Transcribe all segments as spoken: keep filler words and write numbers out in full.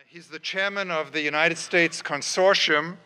He's the chairman of the United States Consortium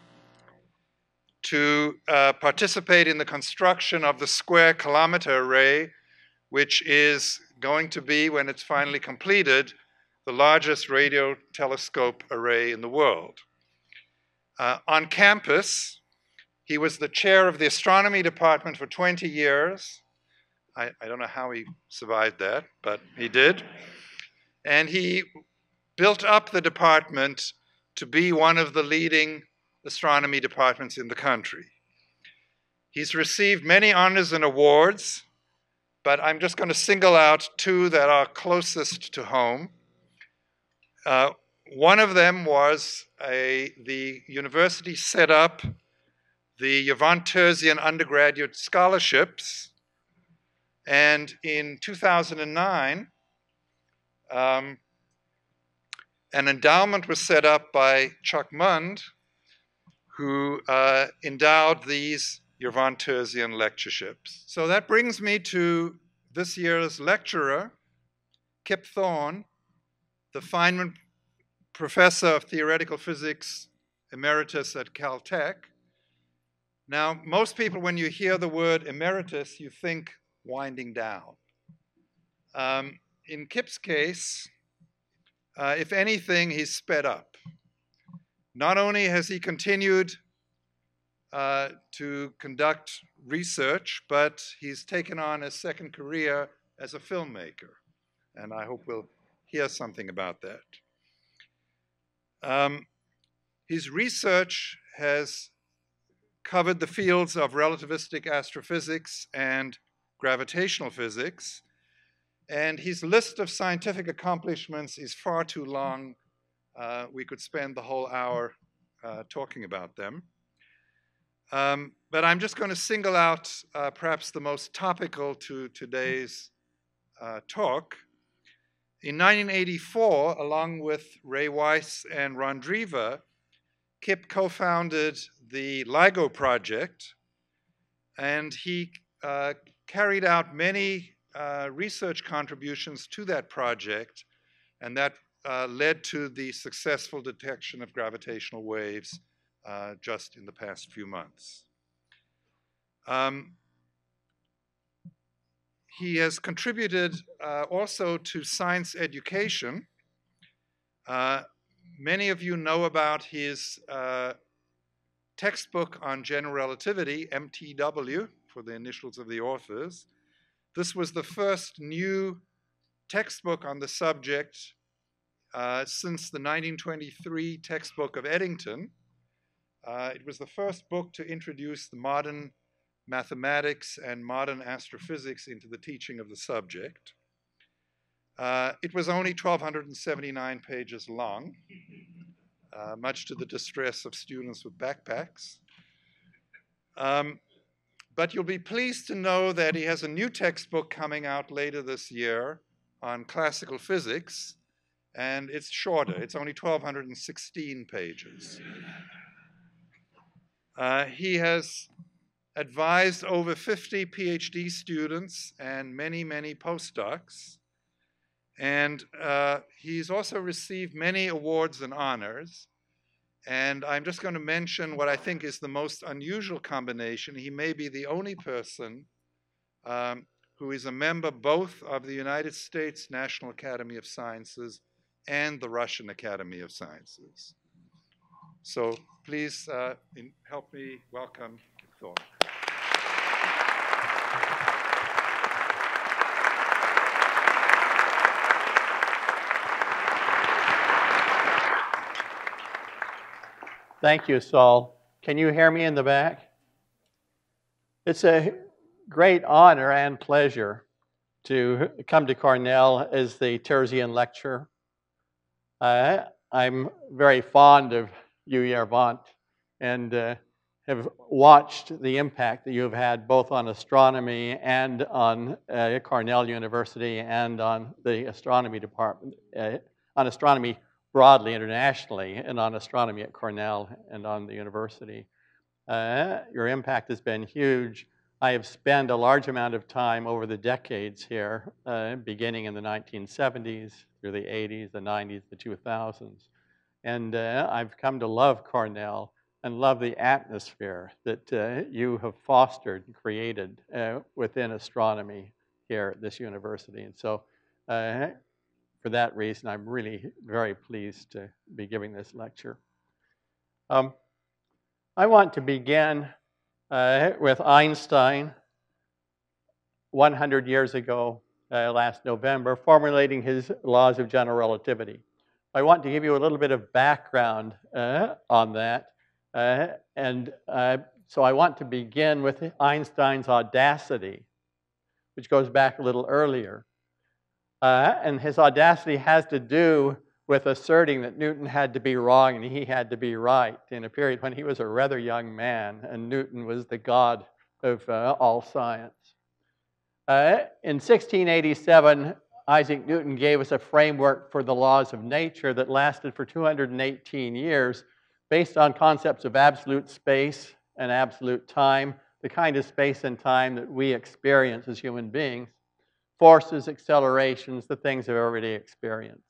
to uh, participate in the construction of the Square Kilometer Array, which is going to be, when it's finally completed, the largest radio telescope array in the world. Uh, on campus, he was the chair of the astronomy department for twenty years. I, I don't know how he survived that, but he did. And he built up the department to be one of the leading astronomy departments in the country. He's received many honors and awards, but I'm just going to single out two that are closest to home. Uh, one of them was a, the university set up the Yvonne Terzian undergraduate scholarships, and in two thousand nine, um, an endowment was set up by Chuck Mund, who uh, endowed these Yvonne Terzian lectureships. So that brings me to this year's lecturer, Kip Thorne, the Feynman Professor of Theoretical Physics Emeritus at Caltech. Now, most people, when you hear the word emeritus, you think winding down. Um, in Kip's case, uh, if anything, he's sped up. Not only has he continued uh, to conduct research, but he's taken on a second career as a filmmaker. And I hope we'll hear something about that. Um, his research has covered the fields of relativistic astrophysics and gravitational physics, and his list of scientific accomplishments is far too long. Uh, we could spend the whole hour uh, talking about them. Um, but I'm just going to single out uh, perhaps the most topical to today's uh, talk. In nineteen eighty-four, along with Ray Weiss and Ron Driva, Kip co-founded the LIGO project, and he uh, carried out many uh, research contributions to that project, and that uh, led to the successful detection of gravitational waves uh, just in the past few months. Um, he has contributed uh, also to science education. Uh, many of you know about his uh, textbook on general relativity, M T W, for the initials of the authors. This was the first new textbook on the subject uh, since the nineteen twenty-three textbook of Eddington. Uh, it was the first book to introduce the modern mathematics and modern astrophysics into the teaching of the subject. Uh, it was only one thousand two hundred seventy-nine pages long, uh, much to the distress of students with backpacks. Um, but you'll be pleased to know that he has a new textbook coming out later this year on classical physics, and it's shorter. It's only one thousand two hundred sixteen pages. Uh, he has advised over fifty PhD students and many, many postdocs. And uh, he's also received many awards and honors. And I'm just going to mention what I think is the most unusual combination. He may be the only person um, who is a member both of the United States National Academy of Sciences and the Russian Academy of Sciences. So please uh, in, help me welcome Kip Thorne. Thank you, Saul. Can you hear me in the back? It's a great honor and pleasure to come to Cornell as the Terzian lecturer. Uh, I'm very fond of you, Yervant, and uh, have watched the impact that you have had both on astronomy and on uh, Cornell University and on the astronomy department, uh, on astronomy broadly internationally, and on astronomy at Cornell and on the university. Uh, your impact has been huge. I have spent a large amount of time over the decades here, uh, beginning in the nineteen seventies, through the eighties, the nineties, the two thousands, And uh, I've come to love Cornell and love the atmosphere that uh, you have fostered and created uh, within astronomy here at this university. And so uh, for that reason, I'm really very pleased to be giving this lecture. Um, I want to begin uh, with Einstein one hundred years ago, uh, last November, formulating his laws of general relativity. I want to give you a little bit of background uh, on that. Uh, and uh, so I want to begin with Einstein's audacity, which goes back a little earlier. Uh, and his audacity has to do with asserting that Newton had to be wrong and he had to be right in a period when he was a rather young man and Newton was the god of uh, all science. Uh, in sixteen eighty-seven, Isaac Newton gave us a framework for the laws of nature that lasted for two hundred eighteen years based on concepts of absolute space and absolute time, the kind of space and time that we experience as human beings, forces, accelerations, the things of everyday experience.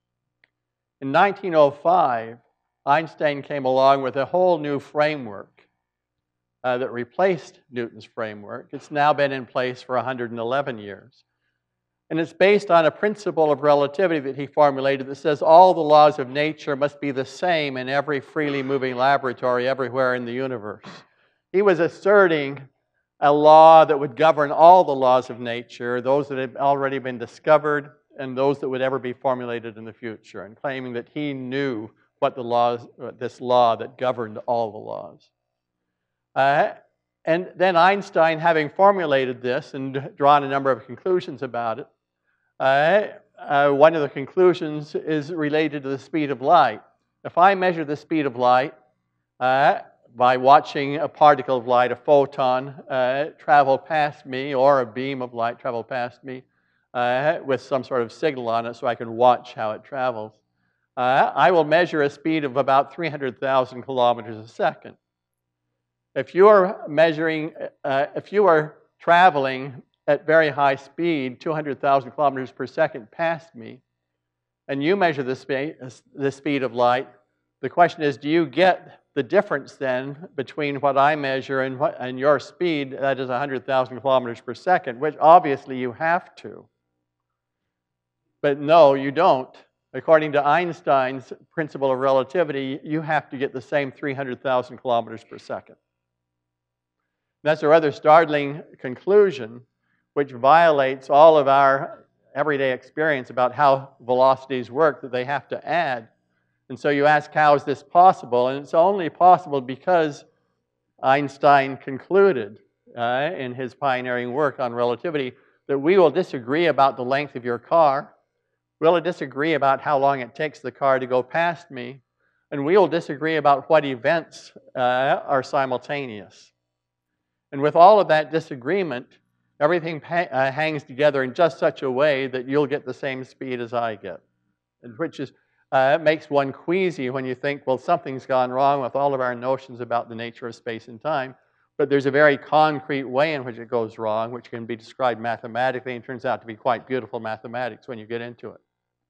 In nineteen oh five, Einstein came along with a whole new framework uh, that replaced Newton's framework. It's now been in place for one hundred eleven years. And it's based on a principle of relativity that he formulated that says all the laws of nature must be the same in every freely moving laboratory everywhere in the universe. He was asserting a law that would govern all the laws of nature, those that had already been discovered and those that would ever be formulated in the future, and claiming that he knew what the laws, this law that governed all the laws. Uh, and then Einstein, having formulated this and drawn a number of conclusions about it, Uh, uh, one of the conclusions is related to the speed of light. If I measure the speed of light uh, by watching a particle of light, a photon, uh, travel past me, or a beam of light travel past me uh, with some sort of signal on it so I can watch how it travels, uh, I will measure a speed of about three hundred thousand kilometers a second. If you are measuring, uh, if you are traveling at very high speed, two hundred thousand kilometers per second past me, and you measure the, spe the speed of light, the question is, do you get the difference then between what I measure and, what, and your speed, that is one hundred thousand kilometers per second, which obviously you have to. But no, you don't. According to Einstein's principle of relativity, you have to get the same three hundred thousand kilometers per second. That's a rather startling conclusion, which violates all of our everyday experience about how velocities work that they have to add. And so you ask, how is this possible? And it's only possible because Einstein concluded uh, in his pioneering work on relativity that we will disagree about the length of your car, we'll disagree about how long it takes the car to go past me, and we will disagree about what events uh, are simultaneous. And with all of that disagreement, everything uh, hangs together in just such a way that you'll get the same speed as I get, which is, uh, makes one queasy when you think, well, something's gone wrong with all of our notions about the nature of space and time. But there's a very concrete way in which it goes wrong, which can be described mathematically, and turns out to be quite beautiful mathematics when you get into it.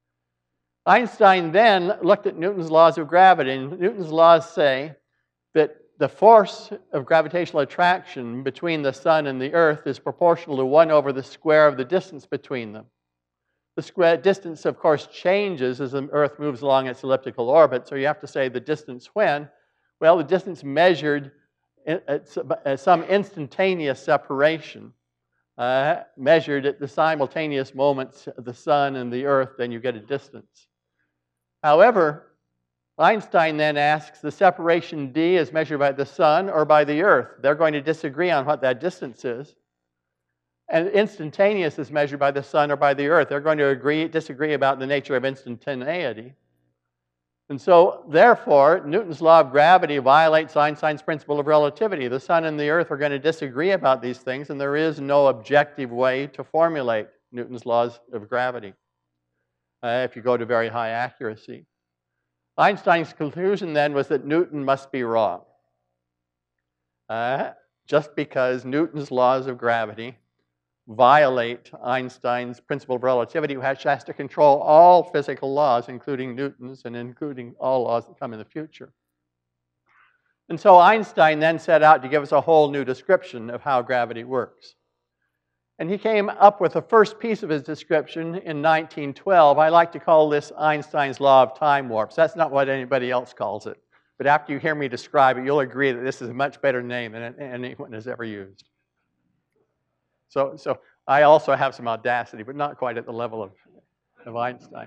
Einstein then looked at Newton's laws of gravity, and Newton's laws say that the force of gravitational attraction between the sun and the earth is proportional to one over the square of the distance between them. The square distance, of course, changes as the earth moves along its elliptical orbit, so you have to say the distance when. Well, the distance measured at some instantaneous separation, uh, measured at the simultaneous moments of the sun and the earth, then you get a distance. However, Einstein then asks, the separation d is measured by the sun or by the earth. They're going to disagree on what that distance is. And instantaneous is measured by the sun or by the earth. They're going to agree, disagree about the nature of instantaneity. And so, therefore, Newton's law of gravity violates Einstein's principle of relativity. The sun and the earth are going to disagree about these things, and there is no objective way to formulate Newton's laws of gravity uh, if you go to very high accuracy. Einstein's conclusion then was that Newton must be wrong, uh, just because Newton's laws of gravity violate Einstein's principle of relativity, which has to control all physical laws, including Newton's and including all laws that come in the future. And so Einstein then set out to give us a whole new description of how gravity works. And he came up with the first piece of his description in nineteen twelve. I like to call this Einstein's law of time warps. That's not what anybody else calls it. But after you hear me describe it, you'll agree that this is a much better name than anyone has ever used. So, so I also have some audacity, but not quite at the level of, of Einstein.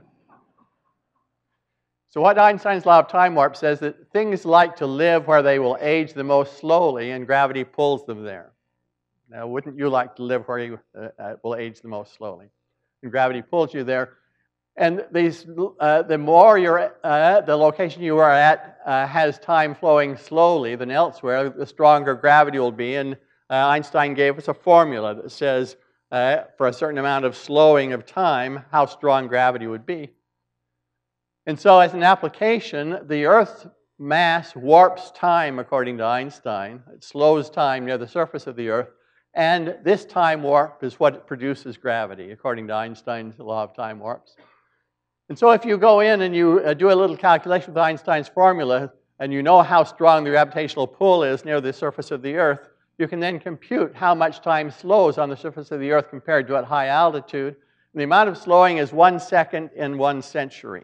So what Einstein's law of time warp says that things like to live where they will age the most slowly, and gravity pulls them there. Now, wouldn't you like to live where you uh, will age the most slowly? And gravity pulls you there. And these, uh, the more you're, uh, the location you are at uh, has time flowing slowly than elsewhere, the stronger gravity will be. And uh, Einstein gave us a formula that says uh, for a certain amount of slowing of time, how strong gravity would be. And so as an application, the Earth's mass warps time, according to Einstein. It slows time near the surface of the Earth. And this time warp is what produces gravity, according to Einstein's law of time warps. And so if you go in and you uh, do a little calculation with Einstein's formula, and you know how strong the gravitational pull is near the surface of the Earth, you can then compute how much time slows on the surface of the Earth compared to at high altitude. And the amount of slowing is one second in one century.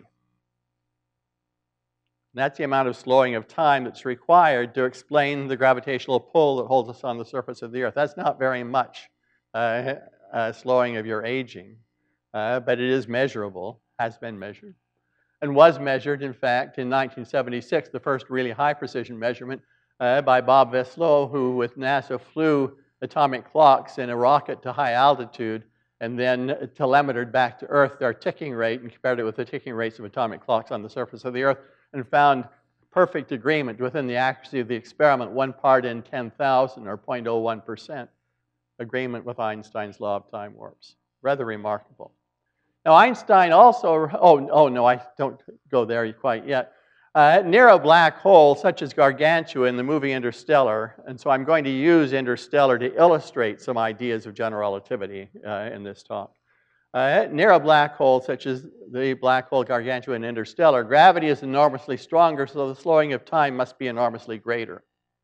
And that's the amount of slowing of time that's required to explain the gravitational pull that holds us on the surface of the Earth. That's not very much uh, uh, slowing of your aging, uh, but it is measurable, has been measured, and was measured, in fact, in nineteen seventy-six, the first really high-precision measurement uh, by Bob Veslow, who with NASA flew atomic clocks in a rocket to high altitude and then telemetered back to Earth their ticking rate and compared it with the ticking rates of atomic clocks on the surface of the Earth, and found perfect agreement within the accuracy of the experiment, one part in ten thousand, or zero point zero one percent, agreement with Einstein's law of time warps. Rather remarkable. Now, Einstein also, oh, oh no, I don't go there quite yet. Uh, near a black hole, such as Gargantua in the movie Interstellar, and so I'm going to use Interstellar to illustrate some ideas of general relativity uh, in this talk. Uh, near a black hole, such as the black hole Gargantua in Interstellar, gravity is enormously stronger, so the slowing of time must be enormously greater.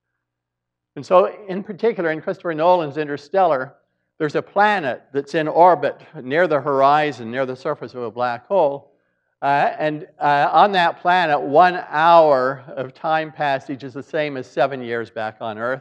And so, in particular, in Christopher Nolan's Interstellar, there's a planet that's in orbit near the horizon, near the surface of a black hole. Uh, and uh, on that planet, one hour of time passage is the same as seven years back on Earth.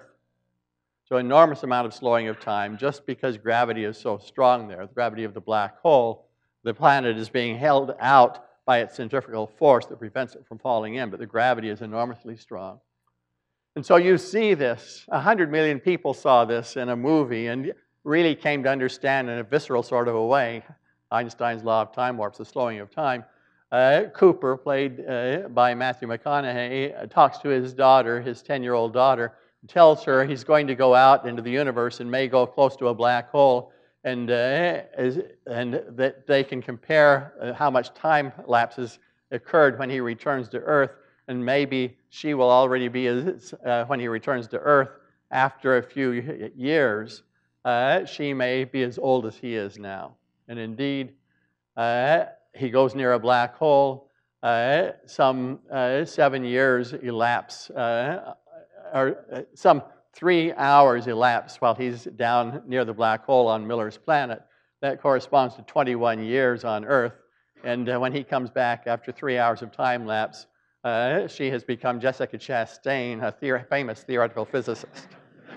So enormous amount of slowing of time just because gravity is so strong there, the gravity of the black hole. The planet is being held out by its centrifugal force that prevents it from falling in, but the gravity is enormously strong. And so you see this. A hundred million people saw this in a movie and really came to understand in a visceral sort of a way Einstein's law of time warps, the slowing of time. Uh, Cooper, played uh, by Matthew McConaughey, uh, talks to his daughter, his ten-year-old daughter, and tells her he's going to go out into the universe and may go close to a black hole, and, uh, is, and that they can compare uh, how much time lapses occurred when he returns to Earth, and maybe she will already be, uh, when he returns to Earth, after a few years, uh, she may be as old as he is now. And indeed, uh, he goes near a black hole. Uh, some uh, seven years elapse, uh, or uh, some three hours elapse while he's down near the black hole on Miller's planet. That corresponds to twenty-one years on Earth. And uh, when he comes back after three hours of time lapse, uh, she has become Jessica Chastain, a theor- famous theoretical physicist.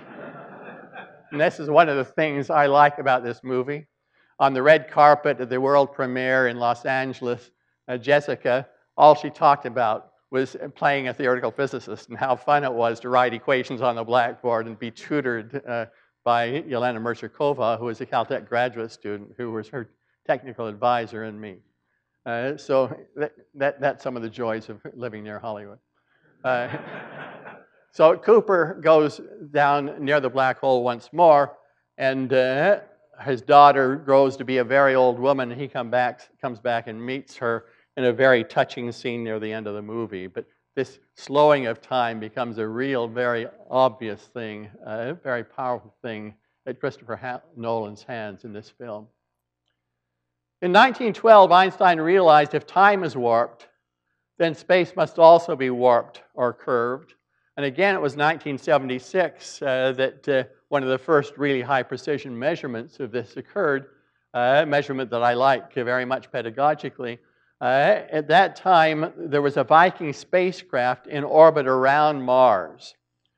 And this is one of the things I like about this movie. On the red carpet at the world premiere in Los Angeles, uh, Jessica, all she talked about was playing a theoretical physicist and how fun it was to write equations on the blackboard and be tutored uh, by Yelena Merchakova, who was a Caltech graduate student, who was her technical advisor, and me. Uh, so that, that, that's some of the joys of living near Hollywood. Uh, so Cooper goes down near the black hole once more, and uh, his daughter grows to be a very old woman. He come back, comes back and meets her in a very touching scene near the end of the movie. But this slowing of time becomes a real, very obvious thing, a very powerful thing at Christopher ha Nolan's hands in this film. In nineteen twelve, Einstein realized if time is warped, then space must also be warped or curved. And again, it was nineteen seventy-six uh, that uh, one of the first really high-precision measurements of this occurred, uh, a measurement that I like very much pedagogically. Uh, at that time, there was a Viking spacecraft in orbit around Mars.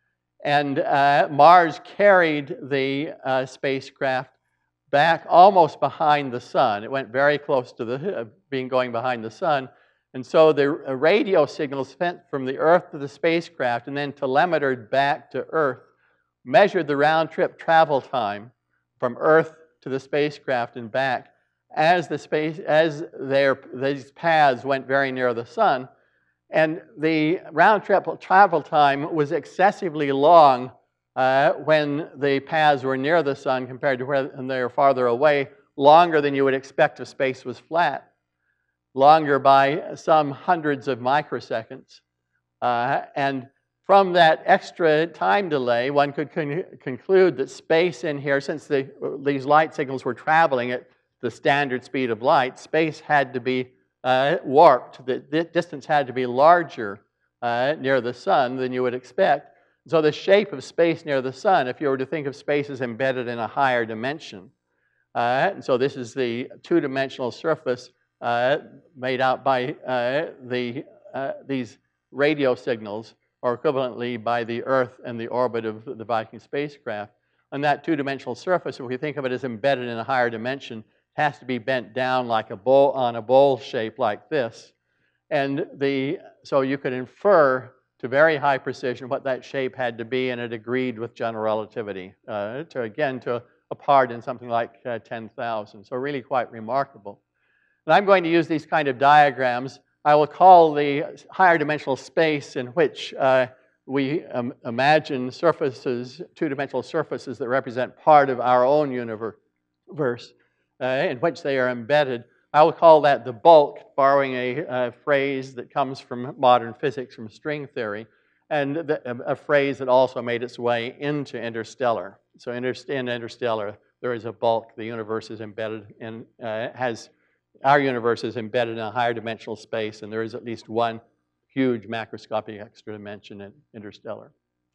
And uh, Mars carried the uh, spacecraft back almost behind the sun. It went very close to the, uh, being going behind the sun. And so the radio signals sent from the Earth to the spacecraft and then telemetered back to Earth measured the round-trip travel time from Earth to the spacecraft and back as the space as their these paths went very near the sun. And the round-trip travel time was excessively long uh, when the paths were near the sun compared to when they were farther away, longer than you would expect if space was flat, longer by some hundreds of microseconds. Uh, and from that extra time delay, one could con conclude that space in here, since the, these light signals were traveling at the standard speed of light, space had to be uh, warped. The, the distance had to be larger uh, near the sun than you would expect. So the shape of space near the sun, if you were to think of space as embedded in a higher dimension, uh, and so this is the two-dimensional surface uh, made out by uh, the, uh, these radio signals, or equivalently by the Earth and the orbit of the Viking spacecraft. On that two-dimensional surface, if we think of it as embedded in a higher dimension, it has to be bent down like a bowl, on a bowl shape like this. And the, so you could infer to very high precision what that shape had to be, and it agreed with general relativity, uh, to again, to a part in something like uh, ten thousand. So really quite remarkable. And I'm going to use these kind of diagrams. I will call the higher dimensional space in which uh, we um, imagine surfaces, two-dimensional surfaces that represent part of our own universe, uh, in which they are embedded. I will call that the bulk, borrowing a, a phrase that comes from modern physics, from string theory, and the, a, a phrase that also made its way into Interstellar. So in Interstellar, there is a bulk. The universe is embedded in, uh, has, our universe is embedded in a higher dimensional space, and there is at least one huge macroscopic extra dimension in Interstellar.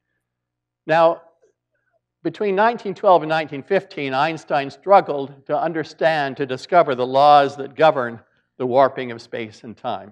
Now, between nineteen twelve and nineteen fifteen, Einstein struggled to understand, to discover the laws that govern the warping of space and time.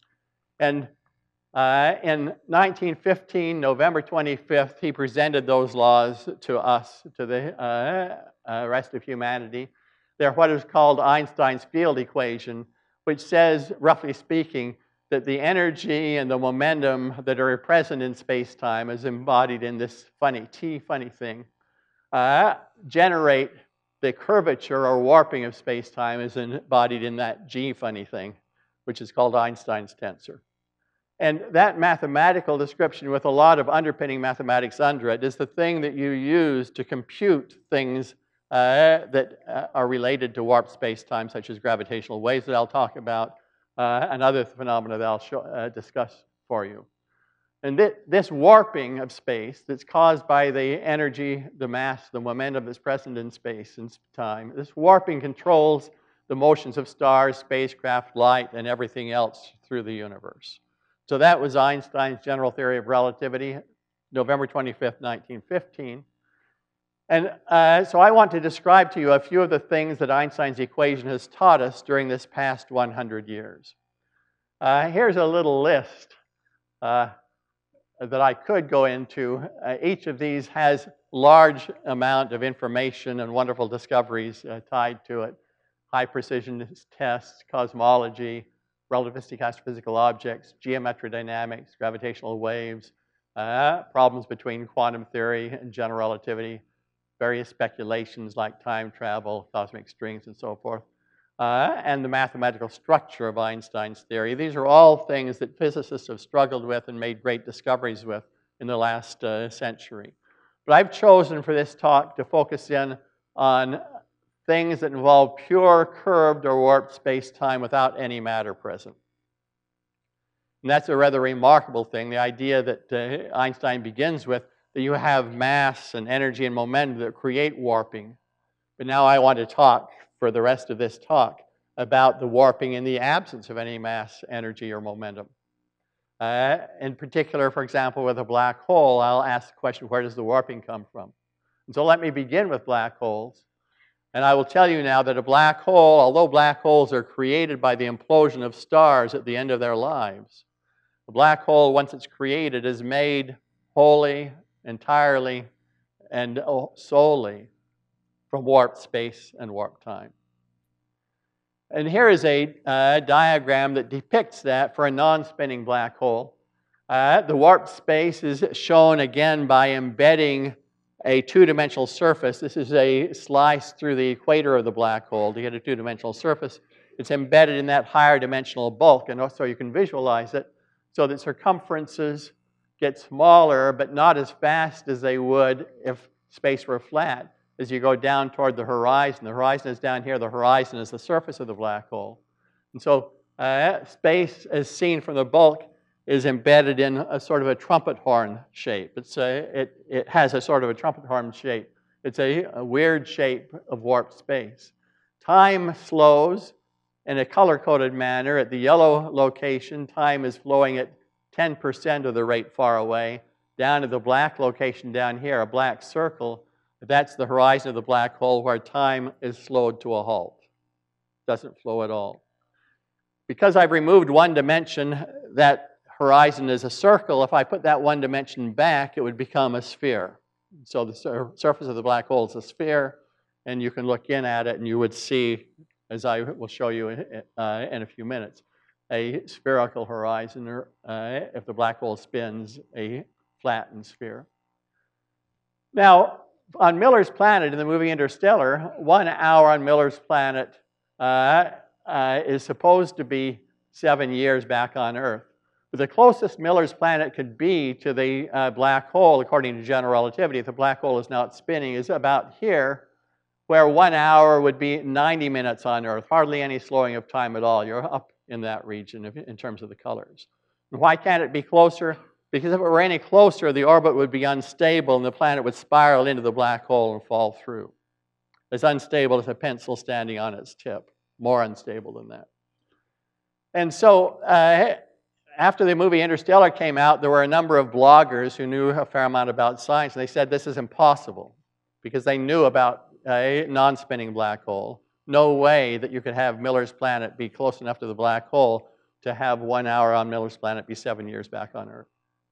And uh, in nineteen fifteen, November twenty-fifth, he presented those laws to us, to the uh, uh, rest of humanity. They're what is called Einstein's field equation, which says, roughly speaking, that the energy and the momentum that are present in space-time is embodied in this funny T funny thing. Uh, generate the curvature or warping of space-time is embodied in that G funny thing, which is called Einstein's tensor. And that mathematical description, with a lot of underpinning mathematics under it, is the thing that you use to compute things uh, that uh, are related to warped space-time, such as gravitational waves that I'll talk about, uh, and other phenomena that I'll show, uh, discuss for you. And th this warping of space that's caused by the energy, the mass, the momentum that's present in space and time, this warping controls the motions of stars, spacecraft, light, and everything else through the universe. So that was Einstein's general theory of relativity, November twenty-fifth, nineteen fifteen. And uh, so I want to describe to you a few of the things that Einstein's equation has taught us during this past one hundred years. Uh, here's a little list uh, that I could go into. Uh, each of these has large amount of information and wonderful discoveries uh, tied to it. High precision tests, cosmology, relativistic astrophysical objects, geometric dynamics, gravitational waves, uh, problems between quantum theory and general relativity, various speculations like time travel, cosmic strings, and so forth, uh, and the mathematical structure of Einstein's theory. These are all things that physicists have struggled with and made great discoveries with in the last uh, century. But I've chosen for this talk to focus in on things that involve pure curved or warped space-time without any matter present. And that's a rather remarkable thing, the idea that uh, Einstein begins with, that you have mass and energy and momentum that create warping. But now I want to talk for the rest of this talk about the warping in the absence of any mass, energy, or momentum. Uh, in particular, for example, with a black hole, I'll ask the question, where does the warping come from? And so let me begin with black holes. And I will tell you now that a black hole, although black holes are created by the implosion of stars at the end of their lives, a black hole, once it's created, is made wholly, entirely, and solely from warped space and warped time. And here is a uh, diagram that depicts that for a non-spinning black hole. Uh, the warped space is shown again by embedding a two-dimensional surface. This is a slice through the equator of the black hole to get a two-dimensional surface. It's embedded in that higher dimensional bulk, and also you can visualize it so that circumferences get smaller, but not as fast as they would if space were flat. As you go down toward the horizon, the horizon is down here, the horizon is the surface of the black hole. And so uh, space, as seen from the bulk, is embedded in a sort of a trumpet horn shape. It's a, it, it has a sort of a trumpet horn shape. It's a, a weird shape of warped space. Time slows in a color-coded manner. At the yellow location, time is flowing at ten percent of the rate far away. Down to the black location down here, a black circle, that's the horizon of the black hole where time is slowed to a halt. Doesn't flow at all. Because I've removed one dimension, that horizon is a circle. If I put that one dimension back, it would become a sphere. So the sur surface of the black hole is a sphere, and you can look in at it and you would see, as I will show you in, uh, in a few minutes, a spherical horizon, or uh, if the black hole spins, a flattened sphere. Now, on Miller's Planet, in the movie Interstellar, one hour on Miller's Planet uh, uh, is supposed to be seven years back on Earth. But the closest Miller's Planet could be to the uh, black hole, according to general relativity, if the black hole is not spinning, is about here, where one hour would be ninety minutes on Earth, hardly any slowing of time at all. You're up in that region in terms of the colors. And why can't it be closer? Because if it were any closer, the orbit would be unstable and the planet would spiral into the black hole and fall through. As unstable as a pencil standing on its tip, more unstable than that. And so, uh, after the movie Interstellar came out, there were a number of bloggers who knew a fair amount about science, and they said this is impossible because they knew about a non-spinning black hole. No way that you could have Miller's Planet be close enough to the black hole to have one hour on Miller's Planet be seven years back on Earth.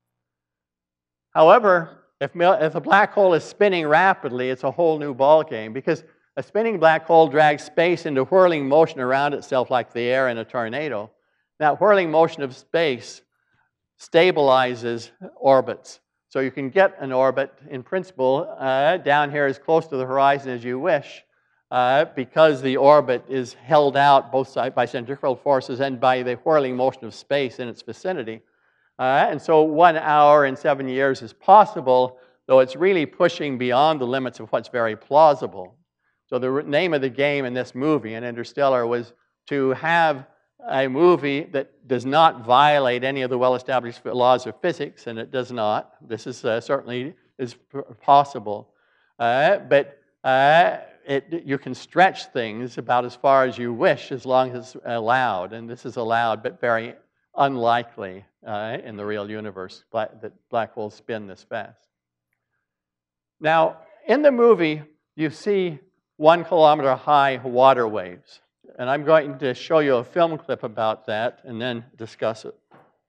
However, if, if a black hole is spinning rapidly, it's a whole new ballgame because a spinning black hole drags space into whirling motion around itself like the air in a tornado. That whirling motion of space stabilizes orbits. So you can get an orbit, in principle, uh, down here as close to the horizon as you wish uh, because the orbit is held out both sides by centrifugal forces and by the whirling motion of space in its vicinity. Uh, and so one hour in seven years is possible, though it's really pushing beyond the limits of what's very plausible. So the name of the game in this movie, in Interstellar, was to have a movie that does not violate any of the well-established laws of physics, and it does not. This is uh, certainly is possible. Uh, but uh, it, you can stretch things about as far as you wish as long as it's allowed, and this is allowed, but very unlikely uh, in the real universe black, that black holes spin this fast. Now, in the movie, you see one kilometer high water waves. And I'm going to show you a film clip about that and then discuss it.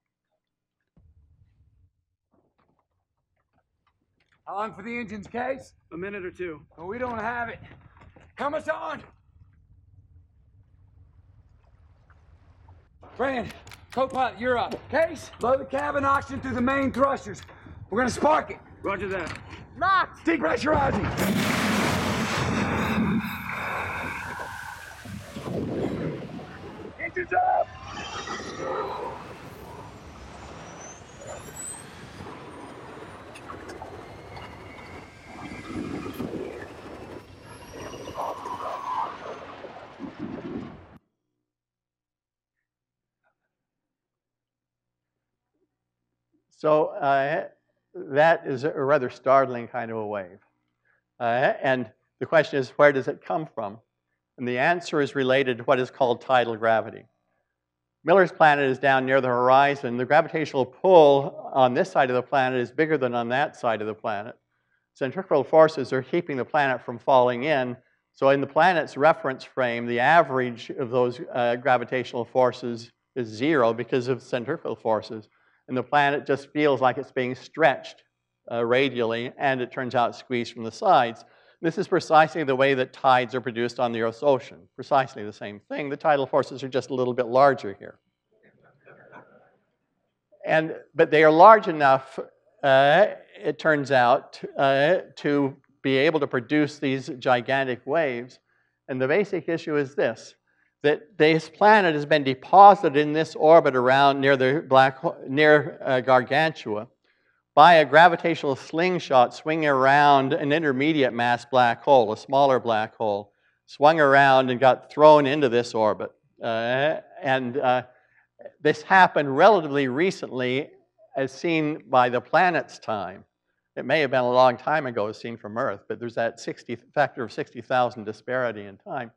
How long for the engines, Case? A minute or two. Well, we don't have it. Come us on! Fran, co-pilot, you're up. Case, blow the cabin oxygen through the main thrusters. We're gonna spark it. Roger that. Locked! Depressurizing. Engines up! So uh, that is a rather startling kind of a wave. Uh, and the question is, where does it come from? And the answer is related to what is called tidal gravity. Miller's planet is down near the horizon. The gravitational pull on this side of the planet is bigger than on that side of the planet. Centrifugal forces are keeping the planet from falling in. So in the planet's reference frame, the average of those uh, gravitational forces is zero because of centrifugal forces. And the planet just feels like it's being stretched uh, radially, and it turns out squeezed from the sides. This is precisely the way that tides are produced on the Earth's ocean. Precisely the same thing. The tidal forces are just a little bit larger here. And, but they are large enough, uh, it turns out, uh, to be able to produce these gigantic waves. And the basic issue is this, that this planet has been deposited in this orbit around near the black near uh, Gargantua by a gravitational slingshot swinging around an intermediate mass black hole, a smaller black hole, swung around and got thrown into this orbit. Uh, and uh, this happened relatively recently, as seen by the planet's time. It may have been a long time ago as seen from Earth, but there's that sixty factor of sixty thousand disparity in time.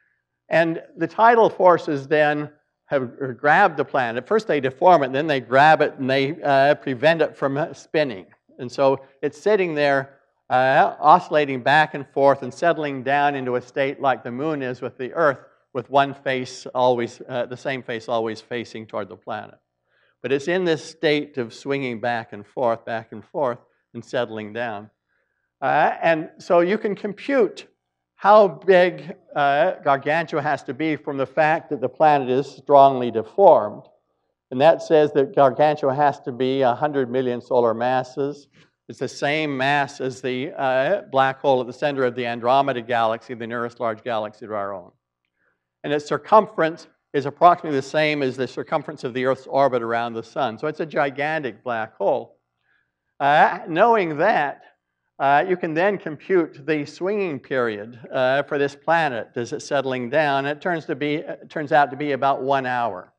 And the tidal forces then have grabbed the planet. First they deform it, and then they grab it and they uh, prevent it from spinning. And so it's sitting there uh, oscillating back and forth and settling down into a state like the moon is with the Earth, with one face always, uh, the same face always facing toward the planet. But it's in this state of swinging back and forth, back and forth, and settling down. Uh, and so you can compute how big uh, Gargantua has to be from the fact that the planet is strongly deformed. And that says that Gargantua has to be one hundred million solar masses. It's the same mass as the uh, black hole at the center of the Andromeda galaxy, the nearest large galaxy to our own. And its circumference is approximately the same as the circumference of the Earth's orbit around the sun. So it's a gigantic black hole. Uh, knowing that, Uh, you can then compute the swinging period uh, for this planet as it's settling down. It turns, to be, it turns out to be about one hour.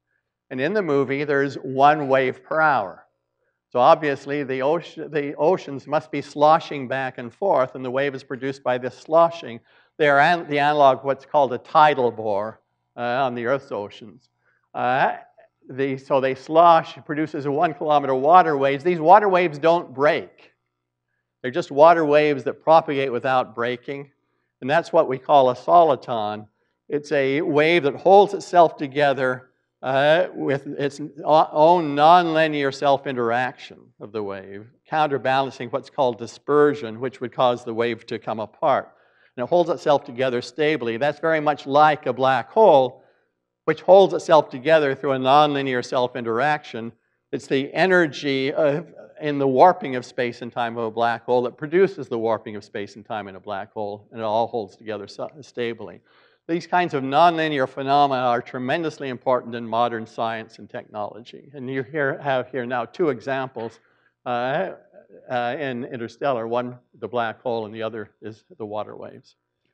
And in the movie, there's one wave per hour. So obviously, the, ocean, the oceans must be sloshing back and forth, and the wave is produced by this sloshing. They are an, the analog of what's called a tidal bore uh, on the Earth's oceans. Uh, the, so they slosh, it produces a one kilometer water waves. These water waves don't break. They're just water waves that propagate without breaking. And that's what we call a soliton. It's a wave that holds itself together uh, with its own nonlinear self-interaction of the wave, counterbalancing what's called dispersion, which would cause the wave to come apart. And it holds itself together stably. That's very much like a black hole, which holds itself together through a nonlinear self-interaction. It's the energy of, in the warping of space and time of a black hole that produces the warping of space and time in a black hole, and it all holds together stably. These kinds of nonlinear phenomena are tremendously important in modern science and technology. And you here, have here now two examples uh, uh, in Interstellar. One, the black hole, and the other is the water waves.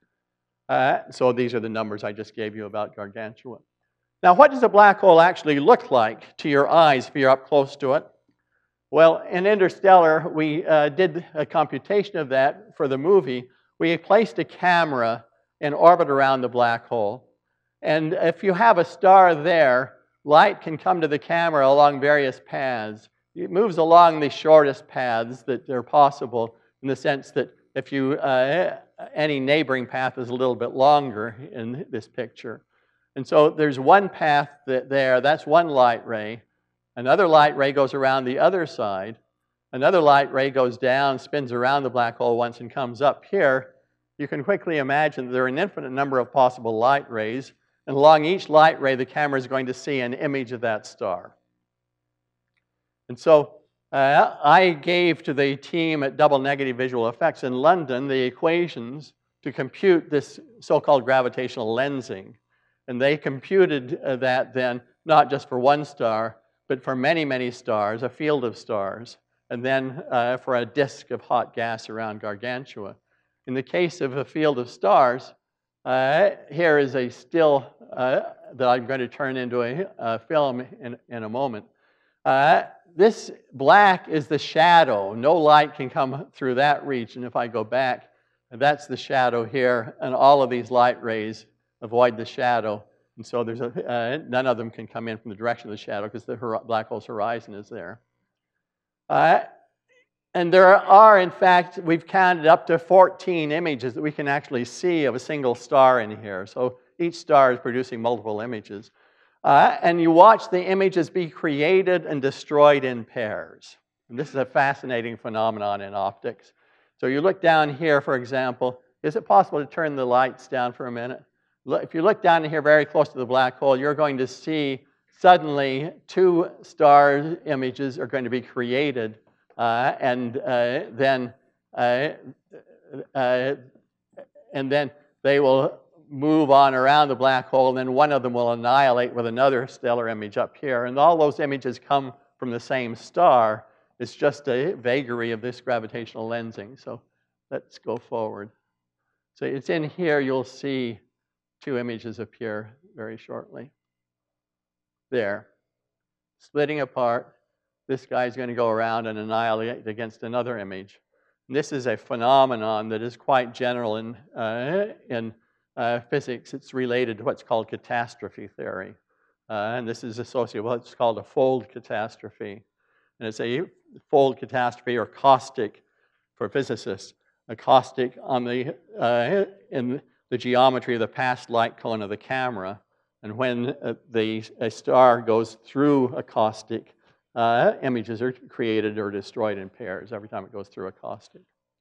Uh, so these are the numbers I just gave you about Gargantua. Now, what does a black hole actually look like to your eyes if you're up close to it? Well, in Interstellar, we uh, did a computation of that for the movie. We placed a camera in orbit around the black hole. And if you have a star there, light can come to the camera along various paths. It moves along the shortest paths that are possible, in the sense that if you, uh, any neighboring path is a little bit longer in this picture. And so there's one path that there, that's one light ray. Another light ray goes around the other side. Another light ray goes down, spins around the black hole once, and comes up here. You can quickly imagine that there are an infinite number of possible light rays, and along each light ray, the camera is going to see an image of that star. And so uh, I gave to the team at Double Negative Visual Effects in London the equations to compute this so-called gravitational lensing. And they computed uh, that then, not just for one star, but for many, many stars, a field of stars, and then uh, for a disk of hot gas around Gargantua. In the case of a field of stars, uh, here is a still uh, that I'm going to turn into a, a film in, in a moment. Uh, this black is the shadow. No light can come through that region. If I go back, that's the shadow here, and all of these light rays avoid the shadow. And so there's a, uh, none of them can come in from the direction of the shadow because the hor- black hole's horizon is there. Uh, and there are, in fact, we've counted up to fourteen images that we can actually see of a single star in here. So each star is producing multiple images. Uh, and you watch the images be created and destroyed in pairs. And this is a fascinating phenomenon in optics. So you look down here, for example. Is it possible to turn the lights down for a minute? If you look down here very close to the black hole, you're going to see suddenly two star images are going to be created, uh, and uh, then uh, uh, and then they will move on around the black hole, and then one of them will annihilate with another stellar image up here. And all those images come from the same star. It's just a vagary of this gravitational lensing. So let's go forward. So it's in here. You'll see two images appear very shortly. There. Splitting apart. This guy's going to go around and annihilate against another image. And this is a phenomenon that is quite general in, uh, in uh, physics. It's related to what's called catastrophe theory. Uh, and this is associated with what's called a fold catastrophe. And it's a fold catastrophe, or caustic for physicists. A caustic on the, uh, in the geometry of the past light cone of the camera. And when uh, the, a star goes through a caustic, uh, images are created or destroyed in pairs every time it goes through a caustic.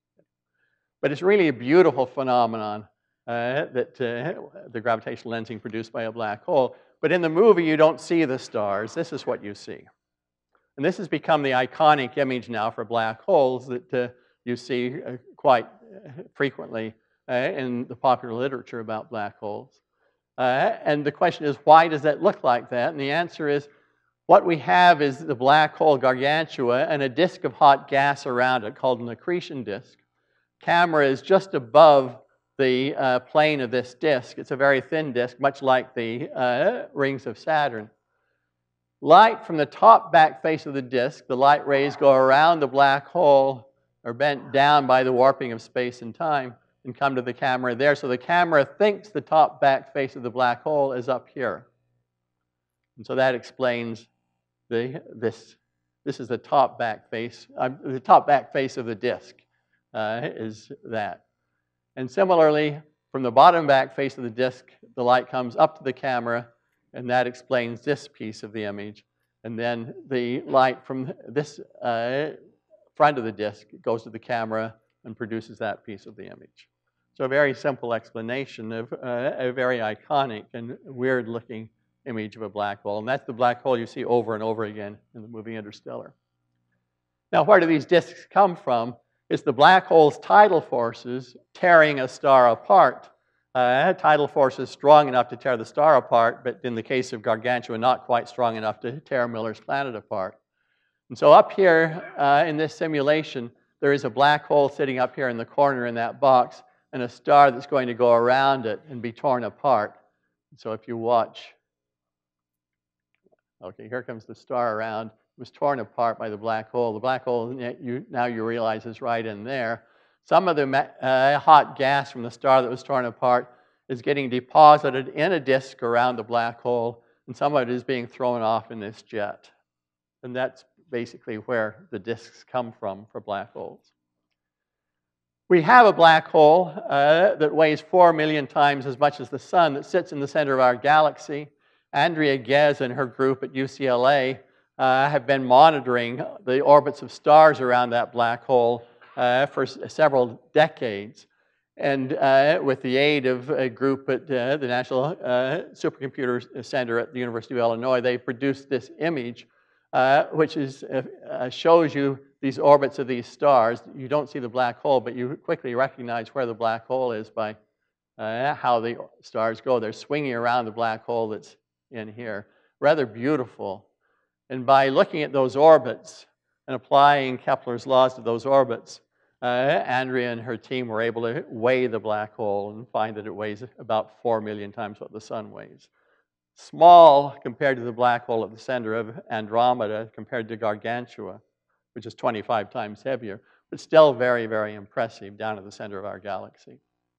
But it's really a beautiful phenomenon uh, that uh, the gravitational lensing produced by a black hole. But in the movie, you don't see the stars. This is what you see. And this has become the iconic image now for black holes that uh, you see uh, quite frequently uh, in the popular literature about black holes. Uh, and the question is, why does that look like that? And the answer is, what we have is the black hole Gargantua and a disk of hot gas around it called an accretion disk. Camera is just above the uh, plane of this disk. It's a very thin disk, much like the uh, rings of Saturn. Light from the top back face of the disk, the light rays go around the black hole, are bent down by the warping of space and time, and come to the camera there. So the camera thinks the top back face of the black hole is up here. And so that explains the, this. This is the top back face, uh, the top back face of the disk uh, is that. And similarly, from the bottom back face of the disk, the light comes up to the camera, and that explains this piece of the image. And then the light from this uh, front of the disk goes to the camera and produces that piece of the image. So a very simple explanation of uh, a very iconic and weird-looking image of a black hole. And that's the black hole you see over and over again in the movie Interstellar. Now, where do these disks come from? It's the black hole's tidal forces tearing a star apart. Uh, tidal forces strong enough to tear the star apart, but in the case of Gargantua, not quite strong enough to tear Miller's planet apart. And so up here uh, in this simulation, there is a black hole sitting up here in the corner in that box, and a star that's going to go around it and be torn apart. So if you watch, okay, here comes the star around. It was torn apart by the black hole. The black hole, you, now you realize, is right in there. Some of the uh, hot gas from the star that was torn apart is getting deposited in a disk around the black hole, and some of it is being thrown off in this jet. And that's basically where the disks come from for black holes. We have a black hole uh, that weighs four million times as much as the sun that sits in the center of our galaxy. Andrea Ghez and her group at U C L A uh, have been monitoring the orbits of stars around that black hole uh, for s several decades. And uh, with the aid of a group at uh, the National uh, Supercomputer Center at the University of Illinois, they produced this image, uh, which is, uh, shows you these orbits of these stars. You don't see the black hole, but you quickly recognize where the black hole is by uh, how the stars go. They're swinging around the black hole that's in here. Rather beautiful. And by looking at those orbits and applying Kepler's laws to those orbits, uh, Andrea and her team were able to weigh the black hole and find that it weighs about four million times what the sun weighs. small compared to the black hole at the center of Andromeda compared to Gargantua, which is twenty-five times heavier, but still very, very impressive down at the center of our galaxy.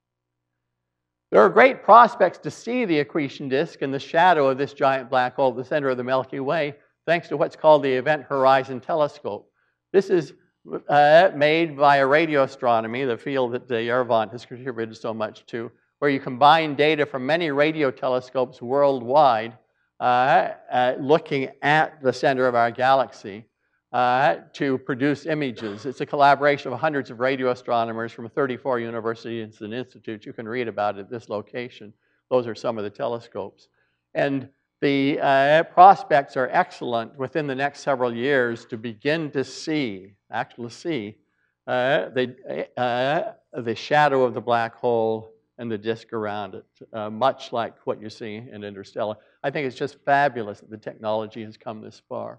There are great prospects to see the accretion disk in the shadow of this giant black hole at the center of the Milky Way, thanks to what's called the Event Horizon Telescope. This is uh, made via radio astronomy, the field that uh, Yervant has contributed so much to, where you combine data from many radio telescopes worldwide uh, uh, looking at the center of our galaxy uh, to produce images. It's a collaboration of hundreds of radio astronomers from thirty-four universities and institutes. You can read about it at this location. Those are some of the telescopes. And the uh, prospects are excellent within the next several years to begin to see, actually see, uh, the, uh, the shadow of the black hole and the disk around it, uh, much like what you see in Interstellar. I think it's just fabulous that the technology has come this far.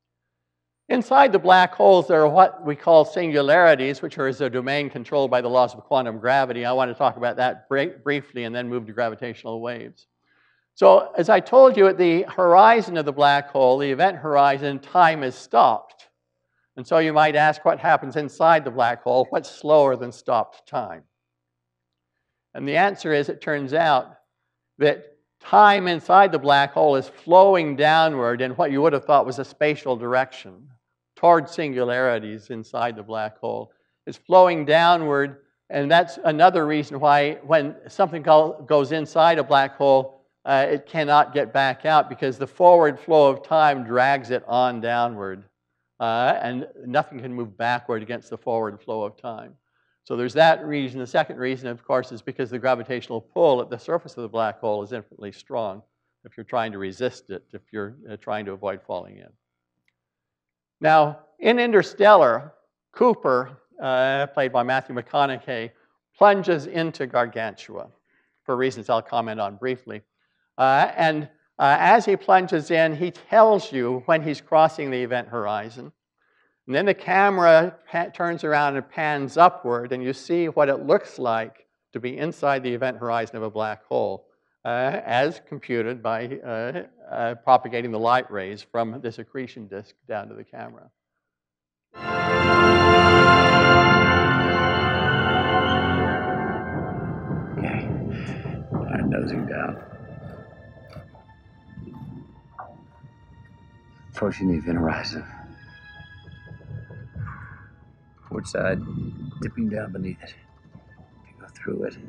Inside the black holes, there are what we call singularities, which are a domain controlled by the laws of quantum gravity. I want to talk about that briefly and then move to gravitational waves. So, as I told you, at the horizon of the black hole, the event horizon, time is stopped. And so you might ask what happens inside the black hole. What's slower than stopped time? And the answer is, it turns out that time inside the black hole is flowing downward in what you would have thought was a spatial direction toward singularities inside the black hole. It's flowing downward, and that's another reason why when something goes inside a black hole, uh, it cannot get back out, because the forward flow of time drags it on downward, uh, and nothing can move backward against the forward flow of time. So there's that reason. The second reason, of course, is because the gravitational pull at the surface of the black hole is infinitely strong if you're trying to resist it, if you're uh, trying to avoid falling in. Now, in Interstellar, Cooper, uh, played by Matthew McConaughey, plunges into Gargantua for reasons I'll comment on briefly. Uh, and uh, as he plunges in, he tells you when he's crossing the event horizon. And then the camera turns around and pans upward, and you see what it looks like to be inside the event horizon of a black hole, uh, as computed by uh, uh, propagating the light rays from this accretion disk down to the camera. Okay, I'm nosing down. Approaching the event horizon. Port side, dipping down beneath it to go through it.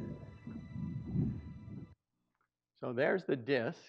So there's the disk.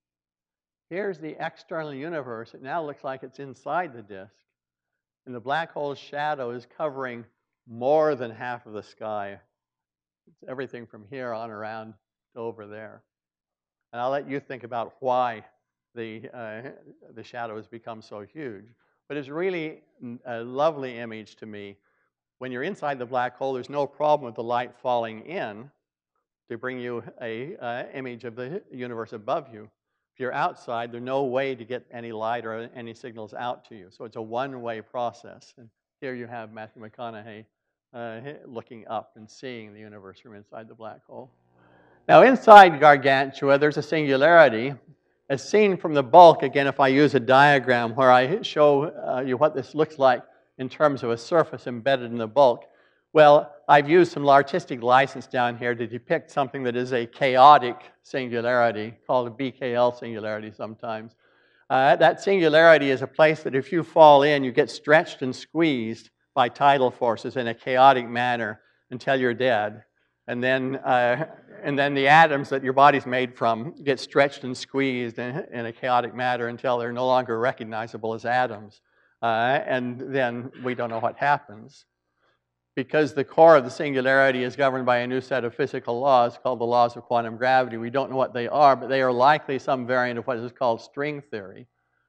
Here's the external universe. It now looks like it's inside the disk. And the black hole's shadow is covering more than half of the sky. It's everything from here on around to over there. And I'll let you think about why the, uh, the shadow has become so huge. But it's really a lovely image to me. When you're inside the black hole, there's no problem with the light falling in to bring you a uh, image of the universe above you. If you're outside, there's no way to get any light or any signals out to you. So it's a one-way process. And here you have Matthew McConaughey uh, looking up and seeing the universe from inside the black hole. Now, inside Gargantua, there's a singularity. As seen from the bulk, again, if I use a diagram where I show uh, you what this looks like in terms of a surface embedded in the bulk, well, I've used some artistic license down here to depict something that is a chaotic singularity, called a B K L singularity sometimes. Uh, that singularity is a place that if you fall in, you get stretched and squeezed by tidal forces in a chaotic manner until you're dead. And then, uh, and then the atoms that your body's made from get stretched and squeezed in, in a chaotic manner until they're no longer recognizable as atoms. Uh, and then we don't know what happens. Because the core of the singularity is governed by a new set of physical laws called the laws of quantum gravity. We don't know what they are, but they are likely some variant of what is called string theory.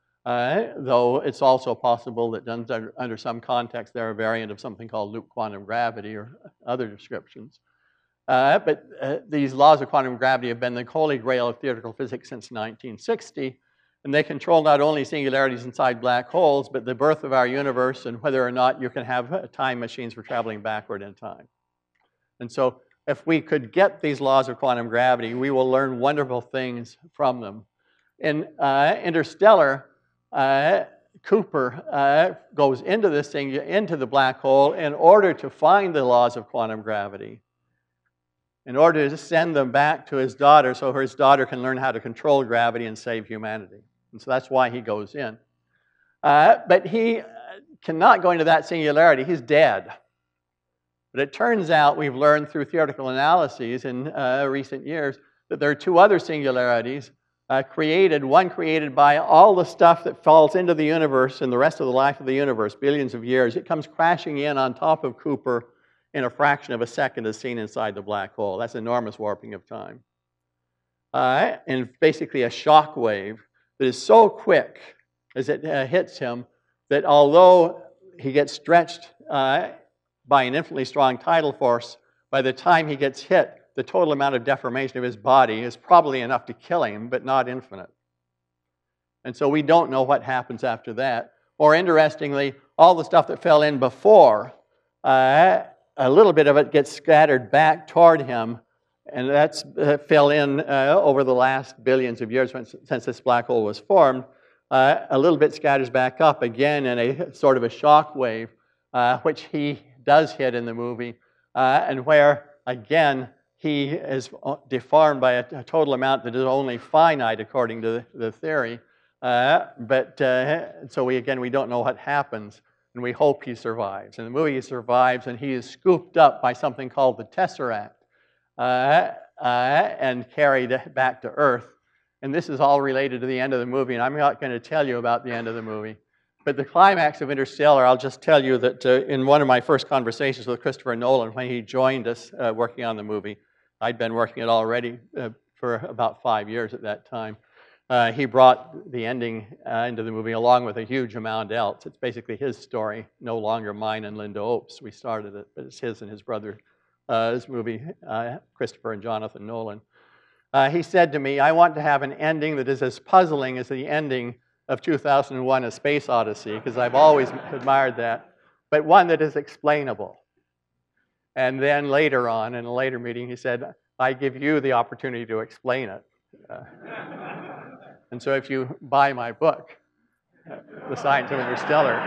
Uh, though it's also possible that under, under some context they're a variant of something called loop quantum gravity or other descriptions. Uh, but uh, these laws of quantum gravity have been the holy grail of theoretical physics since nineteen sixty, and they control not only singularities inside black holes, but the birth of our universe and whether or not you can have time machines for traveling backward in time. And so if we could get these laws of quantum gravity, we will learn wonderful things from them. In uh, Interstellar, uh, Cooper uh, goes into this thing, into the black hole, in order to find the laws of quantum gravity, in order to send them back to his daughter so his daughter can learn how to control gravity and save humanity. And so that's why he goes in. Uh, but he cannot go into that singularity. He's dead. But it turns out, we've learned through theoretical analyses in uh, recent years, that there are two other singularities uh, created, one created by all the stuff that falls into the universe and the rest of the life of the universe, billions of years. It comes crashing in on top of Cooper in a fraction of a second as seen inside the black hole. That's enormous warping of time. Uh, and basically a shock wave that is so quick as it uh, hits him that although he gets stretched uh, by an infinitely strong tidal force, by the time he gets hit, the total amount of deformation of his body is probably enough to kill him, but not infinite. And so we don't know what happens after that. More interestingly, all the stuff that fell in before, uh, a little bit of it gets scattered back toward him, and that's uh, fell in uh, over the last billions of years since, since this black hole was formed. Uh, a little bit scatters back up again in a sort of a shock wave, uh, which he does hit in the movie, uh, and where, again, he is deformed by a, a total amount that is only finite according to the, the theory. Uh, but uh, so we, again, we don't know what happens, and we hope he survives. In the movie, he survives, and he is scooped up by something called the Tesseract uh, uh, and carried back to Earth. And this is all related to the end of the movie, and I'm not going to tell you about the end of the movie. But the climax of Interstellar, I'll just tell you that uh, in one of my first conversations with Christopher Nolan, when he joined us uh, working on the movie, I'd been working it already uh, for about five years at that time. Uh, he brought the ending uh, into the movie along with a huge amount else. It's basically his story, no longer mine and Linda Opes. We started it, but it's his and his brother, uh, his movie, uh, Christopher and Jonathan Nolan. Uh, he said to me, I want to have an ending that is as puzzling as the ending of two thousand one, A Space Odyssey, because I've always admired that, but one that is explainable. And then later on, in a later meeting, he said, I give you the opportunity to explain it. Uh, and so if you buy my book, uh, The Science of Interstellar,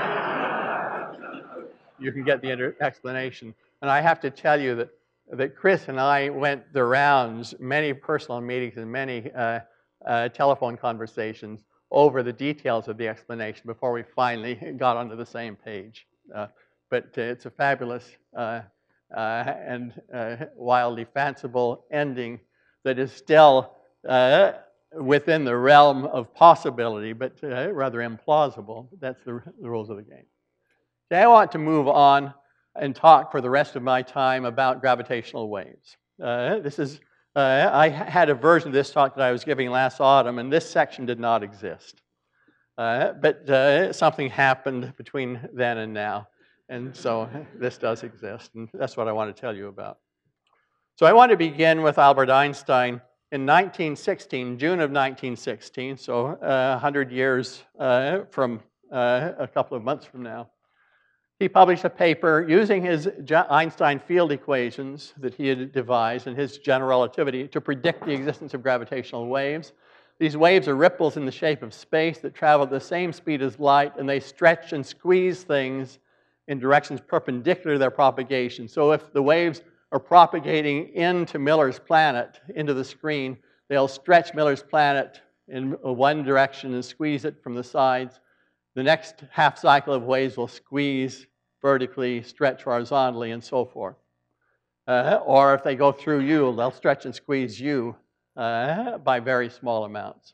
you can get the inter- explanation. And I have to tell you that, that Chris and I went the rounds, many personal meetings and many uh, uh, telephone conversations over the details of the explanation before we finally got onto the same page. Uh, but uh, it's a fabulous uh, uh, and uh, wildly fanciful ending that is still uh, within the realm of possibility, but uh, rather implausible. That's the, the rules of the game. Today I want to move on and talk for the rest of my time about gravitational waves. Uh, this is Uh, I had a version of this talk that I was giving last autumn, and this section did not exist. Uh, but uh, something happened between then and now, and so this does exist, and that's what I want to tell you about. So I want to begin with Albert Einstein. In nineteen sixteen, June of nineteen sixteen, so uh, one hundred years uh, from uh, a couple of months from now, he published a paper using his Einstein field equations that he had devised and his general relativity to predict the existence of gravitational waves. These waves are ripples in the shape of space that travel at the same speed as light, and they stretch and squeeze things in directions perpendicular to their propagation. So if the waves are propagating into Miller's planet, into the screen, they'll stretch Miller's planet in one direction and squeeze it from the sides. The next half cycle of waves will squeeze vertically, stretch horizontally, and so forth. Uh, or if they go through you, they'll stretch and squeeze you uh, by very small amounts.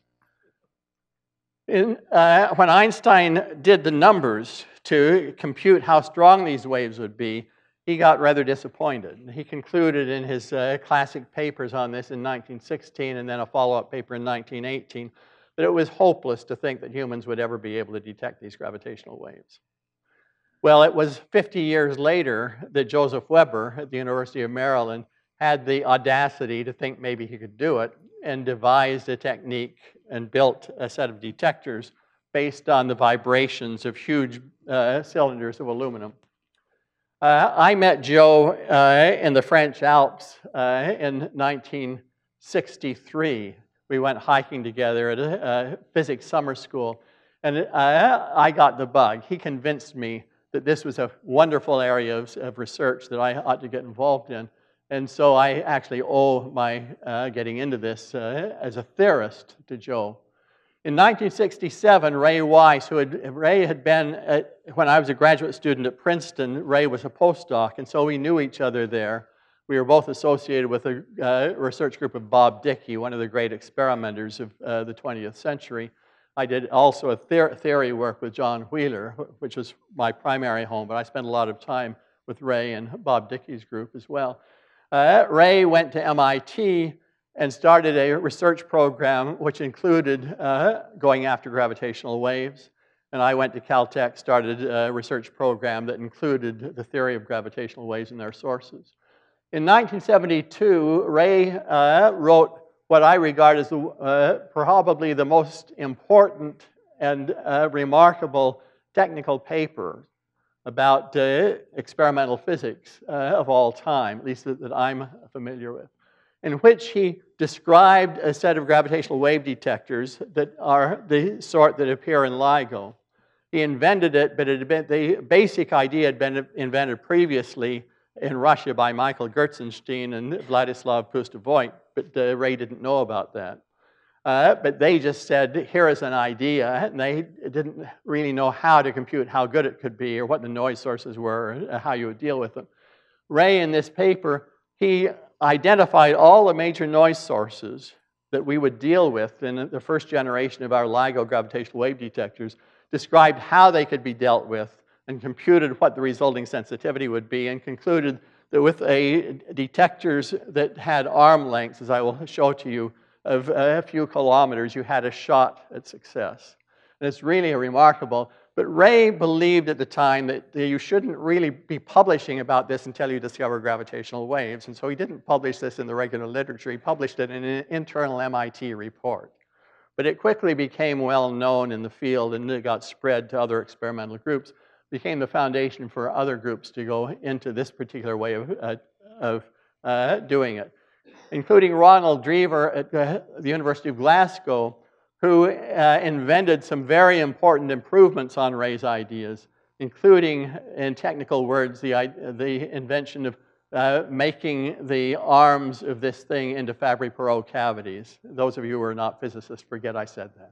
In, uh, when Einstein did the numbers to compute how strong these waves would be, he got rather disappointed. He concluded in his uh, classic papers on this in nineteen sixteen and then a follow-up paper in nineteen eighteen that it was hopeless to think that humans would ever be able to detect these gravitational waves. Well, it was fifty years later that Joseph Weber at the University of Maryland had the audacity to think maybe he could do it and devised a technique and built a set of detectors based on the vibrations of huge uh, cylinders of aluminum. Uh, I met Joe uh, in the French Alps uh, in nineteen sixty-three We went hiking together at a, a physics summer school. And uh, I got the bug. He convinced me that this was a wonderful area of, of research that I ought to get involved in. And so I actually owe my uh, getting into this uh, as a theorist to Joe. In nineteen sixty-seven, Ray Weiss, who had, Ray had been, at, when I was a graduate student at Princeton, Ray was a postdoc, and so we knew each other there. We were both associated with a uh, research group of Bob Dickey, one of the great experimenters of uh, the twentieth century. I did also a theor theory work with John Wheeler, which was my primary home, but I spent a lot of time with Ray and Bob Dickey's group as well. Uh, Ray went to M I T and started a research program which included uh, going after gravitational waves. And I went to Caltech, started a research program that included the theory of gravitational waves and their sources. In nineteen seventy-two, Ray uh, wrote what I regard as the, uh, probably the most important and uh, remarkable technical paper about uh, experimental physics uh, of all time, at least that, that I'm familiar with, in which he described a set of gravitational wave detectors that are the sort that appear in LIGO. He invented it, but it had been, the basic idea had been invented previously in Russia by Michael Gertzenstein and Vladislav Pustovoit, but uh, Ray didn't know about that. Uh, but they just said, here is an idea, and they didn't really know how to compute how good it could be or what the noise sources were or how you would deal with them. Ray, in this paper, he identified all the major noise sources that we would deal with in the first generation of our LIGO gravitational wave detectors, described how they could be dealt with, and computed what the resulting sensitivity would be, and concluded that with a detectors that had arm lengths, as I will show to you, of a few kilometers, you had a shot at success. And it's really remarkable. But Ray believed at the time that you shouldn't really be publishing about this until you discover gravitational waves. And so he didn't publish this in the regular literature. He published it in an internal M I T report. But it quickly became well known in the field, and it got spread to other experimental groups. It became the foundation for other groups to go into this particular way of, uh, of uh, doing it, including Ronald Drever at uh, the University of Glasgow, who uh, invented some very important improvements on Ray's ideas, including, in technical words, the, the invention of uh, making the arms of this thing into Fabry-Perot cavities. Those of you who are not physicists, forget I said that.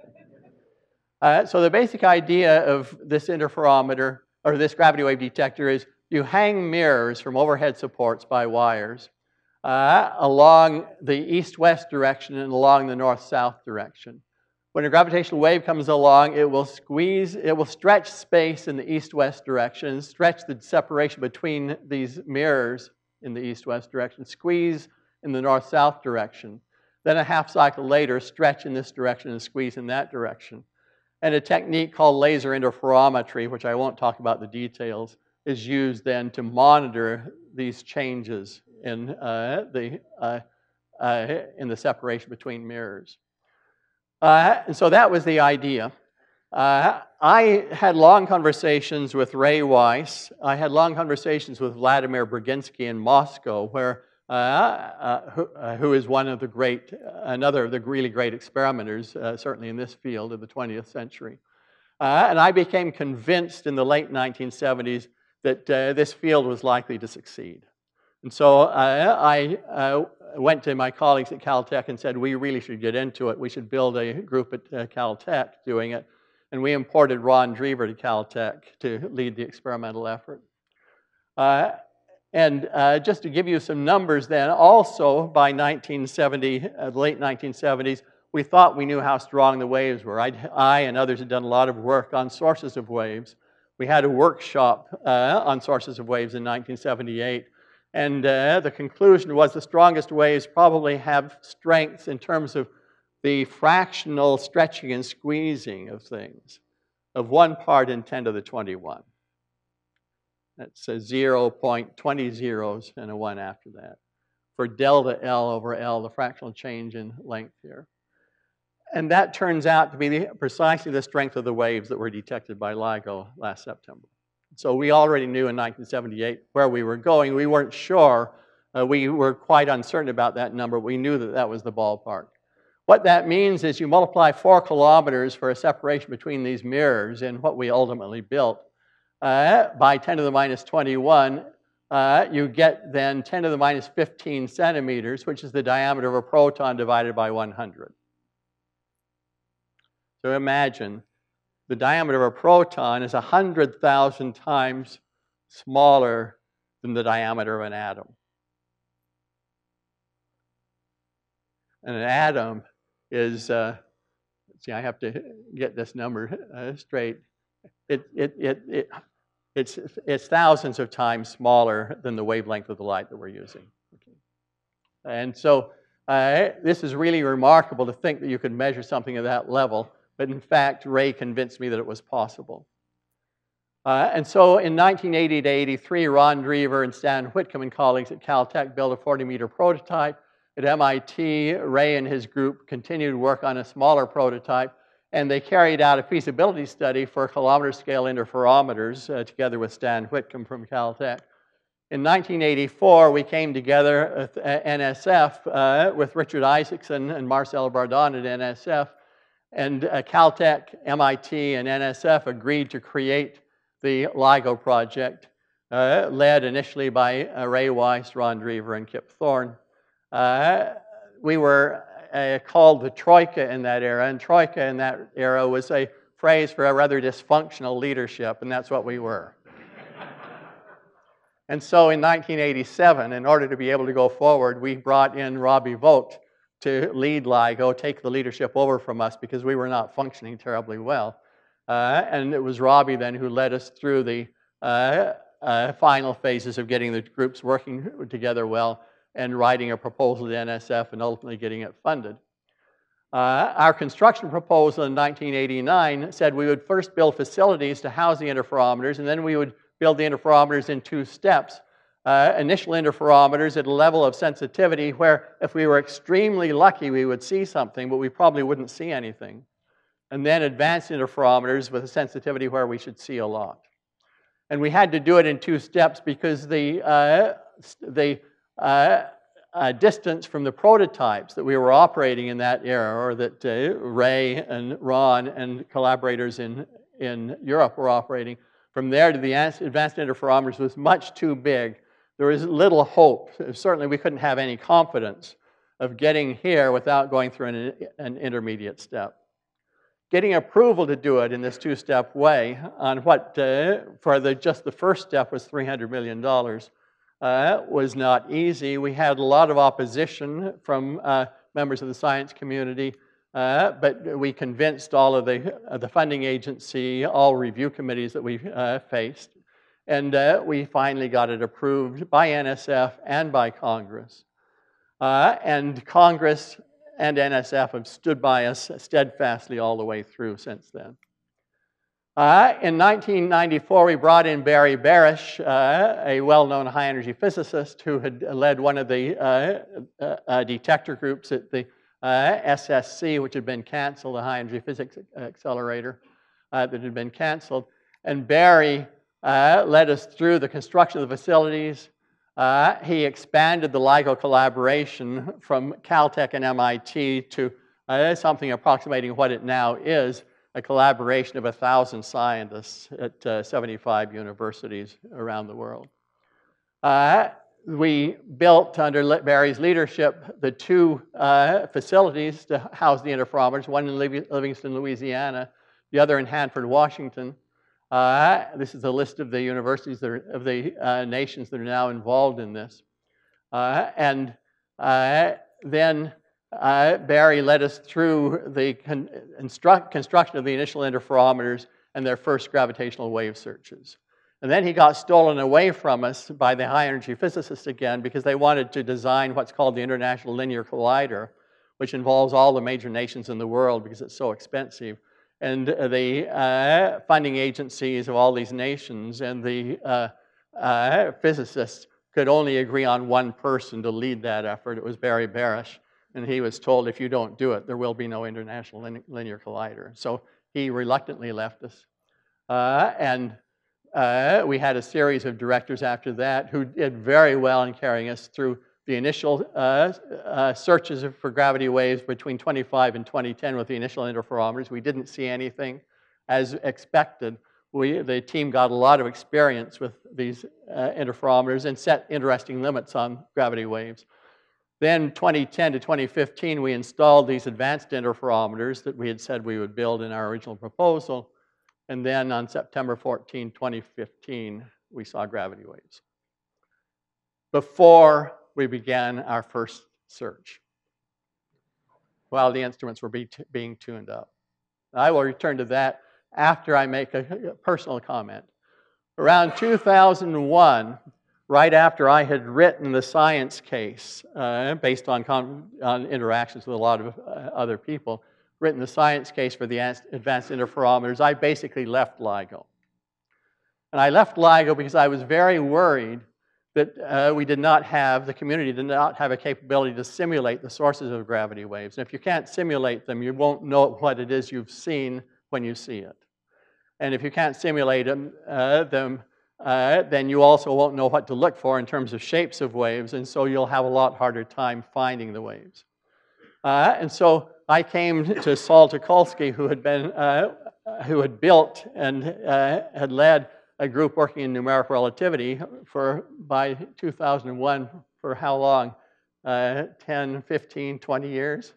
Uh, so the basic idea of this interferometer, or this gravity wave detector, is you hang mirrors from overhead supports by wires uh, along the east-west direction and along the north-south direction. When a gravitational wave comes along, it will squeeze, it will stretch space in the east-west direction, stretch the separation between these mirrors in the east-west direction, squeeze in the north-south direction. Then a half cycle later, stretch in this direction and squeeze in that direction. And a technique called laser interferometry, which I won't talk about the details, is used then to monitor these changes in, uh, the, uh, uh, in the separation between mirrors. Uh, and so that was the idea. Uh, I had long conversations with Ray Weiss. I had long conversations with Vladimir Braginsky in Moscow, where uh, uh, who, uh, who is one of the great, another of the really great experimenters, uh, certainly in this field of the twentieth century. Uh, and I became convinced in the late nineteen seventies that uh, this field was likely to succeed. And so uh, I uh, went to my colleagues at Caltech and said, we really should get into it. We should build a group at uh, Caltech doing it. And we imported Ron Drever to Caltech to lead the experimental effort. Uh, and uh, just to give you some numbers then, also by nineteen seventy, uh, late nineteen seventies, we thought we knew how strong the waves were. I'd, I and others had done a lot of work on sources of waves. We had a workshop uh, on sources of waves in nineteen seventy-eight. And uh, the conclusion was the strongest waves probably have strength in terms of the fractional stretching and squeezing of things of one part in ten to the twenty-one. That's a zero point two zero zeros and a one after that. For delta L over L, the fractional change in length here. And that turns out to be the, precisely the strength of the waves that were detected by LIGO last September. So we already knew in nineteen seventy-eight where we were going. We weren't sure. Uh, we were quite uncertain about that number. We knew that that was the ballpark. What that means is you multiply four kilometers for a separation between these mirrors in what we ultimately built. Uh, by ten to the minus twenty-one, uh, you get then ten to the minus fifteen centimeters, which is the diameter of a proton divided by one hundred. So imagine the diameter of a proton is one hundred thousand times smaller than the diameter of an atom. And an atom is, uh, see, I have to get this number uh, straight. It, it, it, it, it's, it's thousands of times smaller than the wavelength of the light that we're using. Okay. And so uh, this is really remarkable to think that you could measure something at that level. But in fact, Ray convinced me that it was possible. Uh, and so in nineteen eighty to eighty-three, Ron Drever and Stan Whitcomb and colleagues at Caltech built a forty meter prototype. At M I T, Ray and his group continued work on a smaller prototype, and they carried out a feasibility study for kilometer scale interferometers uh, together with Stan Whitcomb from Caltech. In nineteen eighty-four, we came together with uh, N S F uh, with Richard Isaacson and Marcel Bardon at N S F, and uh, Caltech, M I T, and N S F agreed to create the LIGO project, uh, led initially by uh, Ray Weiss, Ron Drever, and Kip Thorne. Uh, we were uh, called the Troika in that era, and Troika in that era was a phrase for a rather dysfunctional leadership, and that's what we were. And so in nineteen eighty-seven, in order to be able to go forward, we brought in Robbie Vogt to lead LIGO, take the leadership over from us because we were not functioning terribly well. Uh, and it was Robbie then who led us through the uh, uh, final phases of getting the groups working together well and writing a proposal to N S F and ultimately getting it funded. Uh, our construction proposal in nineteen eighty-nine said we would first build facilities to house the interferometers, and then we would build the interferometers in two steps. Uh, initial interferometers at a level of sensitivity where if we were extremely lucky we would see something, but we probably wouldn't see anything. And then advanced interferometers with a sensitivity where we should see a lot. And we had to do it in two steps because the, uh, the uh, uh, distance from the prototypes that we were operating in that era, or that uh, Ray and Ron and collaborators in, in Europe were operating, from there to the advanced interferometers was much too big. There was little hope. Certainly we couldn't have any confidence of getting here without going through an, an intermediate step. Getting approval to do it in this two-step way on what, uh, for the, just the first step was three hundred million dollars, uh, was not easy. We had a lot of opposition from uh, members of the science community, uh, but we convinced all of the, uh, the funding agency, all review committees that we uh, faced, and uh, we finally got it approved by N S F and by Congress. Uh, and Congress and N S F have stood by us steadfastly all the way through since then. Uh, in nineteen ninety-four, we brought in Barry Barish, uh, a well-known high-energy physicist who had led one of the uh, uh, uh, detector groups at the uh, S S C, which had been canceled, the High-Energy Physics Accelerator uh, that had been canceled. And Barry uh, led us through the construction of the facilities. Uh, he expanded the LIGO collaboration from Caltech and M I T to uh, something approximating what it now is, a collaboration of a thousand scientists at uh, seventy-five universities around the world. Uh, we built, under Barry's leadership, the two uh, facilities to house the interferometers, one in Livingston, Louisiana, the other in Hanford, Washington. Uh, this is a list of the universities, that are, of the uh, nations that are now involved in this. Uh, and uh, then uh, Barry led us through the con construction of the initial interferometers and their first gravitational wave searches. And then he got stolen away from us by the high-energy physicists again because they wanted to design what's called the International Linear Collider, which involves all the major nations in the world because it's so expensive. And the uh, funding agencies of all these nations and the uh, uh, physicists could only agree on one person to lead that effort. It was Barry Barish. And he was told, if you don't do it, there will be no International Lin Linear Collider. So he reluctantly left us. Uh, and uh, we had a series of directors after that who did very well in carrying us through the initial uh, uh, searches for gravity waves between twenty-five and twenty ten with the initial interferometers. We didn't see anything as expected. We, the team got a lot of experience with these uh, interferometers and set interesting limits on gravity waves. Then twenty ten to twenty fifteen, we installed these advanced interferometers that we had said we would build in our original proposal. And then on September fourteenth, twenty fifteen, we saw gravity waves before we began our first search, while the instruments were be being tuned up. I will return to that after I make a, a personal comment. Around two thousand one, right after I had written the science case, uh, based on, on interactions with a lot of uh, other people, written the science case for the advanced interferometers, I basically left LIGO. And I left LIGO because I was very worried that uh, we did not have, the community did not have a capability to simulate the sources of gravity waves. And if you can't simulate them, you won't know what it is you've seen when you see it. And if you can't simulate them, uh, them uh, then you also won't know what to look for in terms of shapes of waves, and so you'll have a lot harder time finding the waves. Uh, and so I came to Saul Tucholsky, who had been, uh, who had built and uh, had led a group working in numeric relativity for, by two thousand one, for how long? Uh, ten, fifteen, twenty years?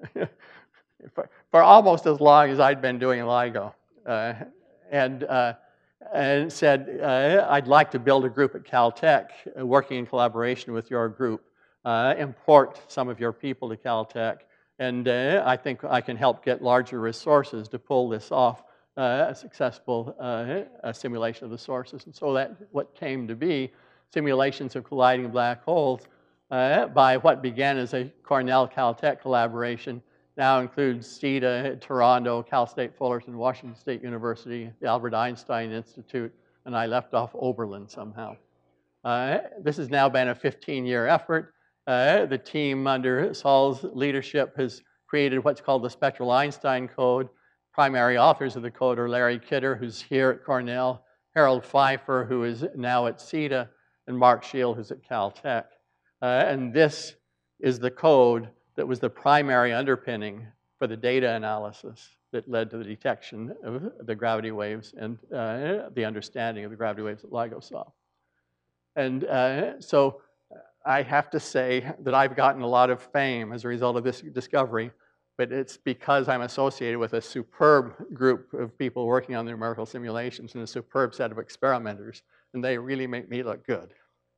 for, for almost as long as I'd been doing LIGO. Uh, and, uh, and said, uh, I'd like to build a group at Caltech, uh, working in collaboration with your group, uh, import some of your people to Caltech, and uh, I think I can help get larger resources to pull this off. Uh, a successful uh, a simulation of the sources. And so that what came to be simulations of colliding black holes uh, by what began as a Cornell-Caltech collaboration now includes CETA, Toronto, Cal State Fullerton, Washington State University, the Albert Einstein Institute, and I left off Oberlin somehow. Uh, this has now been a fifteen-year effort. Uh, the team under Saul's leadership has created what's called the Spectral Einstein Code. Primary authors of the code are Larry Kidder, who's here at Cornell, Harold Pfeiffer, who is now at CETA, and Mark Shield, who's at Caltech. Uh, and this is the code that was the primary underpinning for the data analysis that led to the detection of the gravity waves and uh, the understanding of the gravity waves that LIGO saw. And uh, so I have to say that I've gotten a lot of fame as a result of this discovery, but it's because I'm associated with a superb group of people working on the numerical simulations and a superb set of experimenters, and they really make me look good.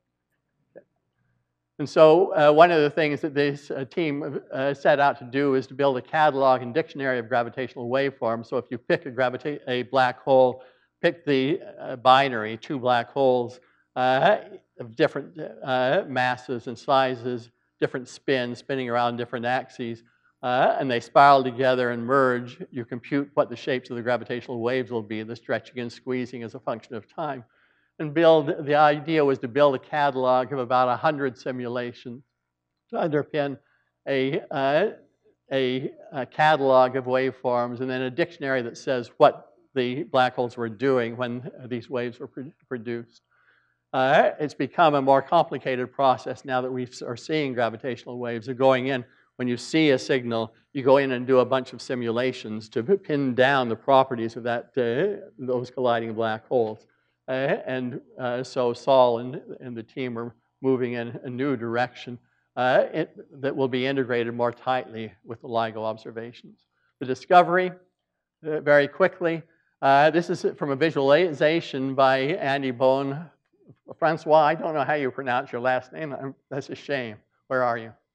And so uh, one of the things that this uh, team uh, set out to do is to build a catalog and dictionary of gravitational waveforms. So if you pick a, gravita a black hole, pick the uh, binary, two black holes uh, of different uh, masses and sizes, different spins, spinning around different axes, uh, and they spiral together and merge, you compute what the shapes of the gravitational waves will be, the stretching and squeezing as a function of time. And build, the idea was to build a catalog of about one hundred simulations to underpin a, uh, a, a catalog of waveforms and then a dictionary that says what the black holes were doing when these waves were pro produced. Uh, it's become a more complicated process now that we are seeing gravitational waves. They're going in. When you see a signal, you go in and do a bunch of simulations to pin down the properties of that, uh, those colliding black holes. Uh, and uh, so Saul and, and the team are moving in a new direction uh, it, that will be integrated more tightly with the LIGO observations. The discovery, uh, very quickly, uh, this is from a visualization by Andy Bone. Francois, I don't know how you pronounce your last name. I'm, that's a shame. Where are you?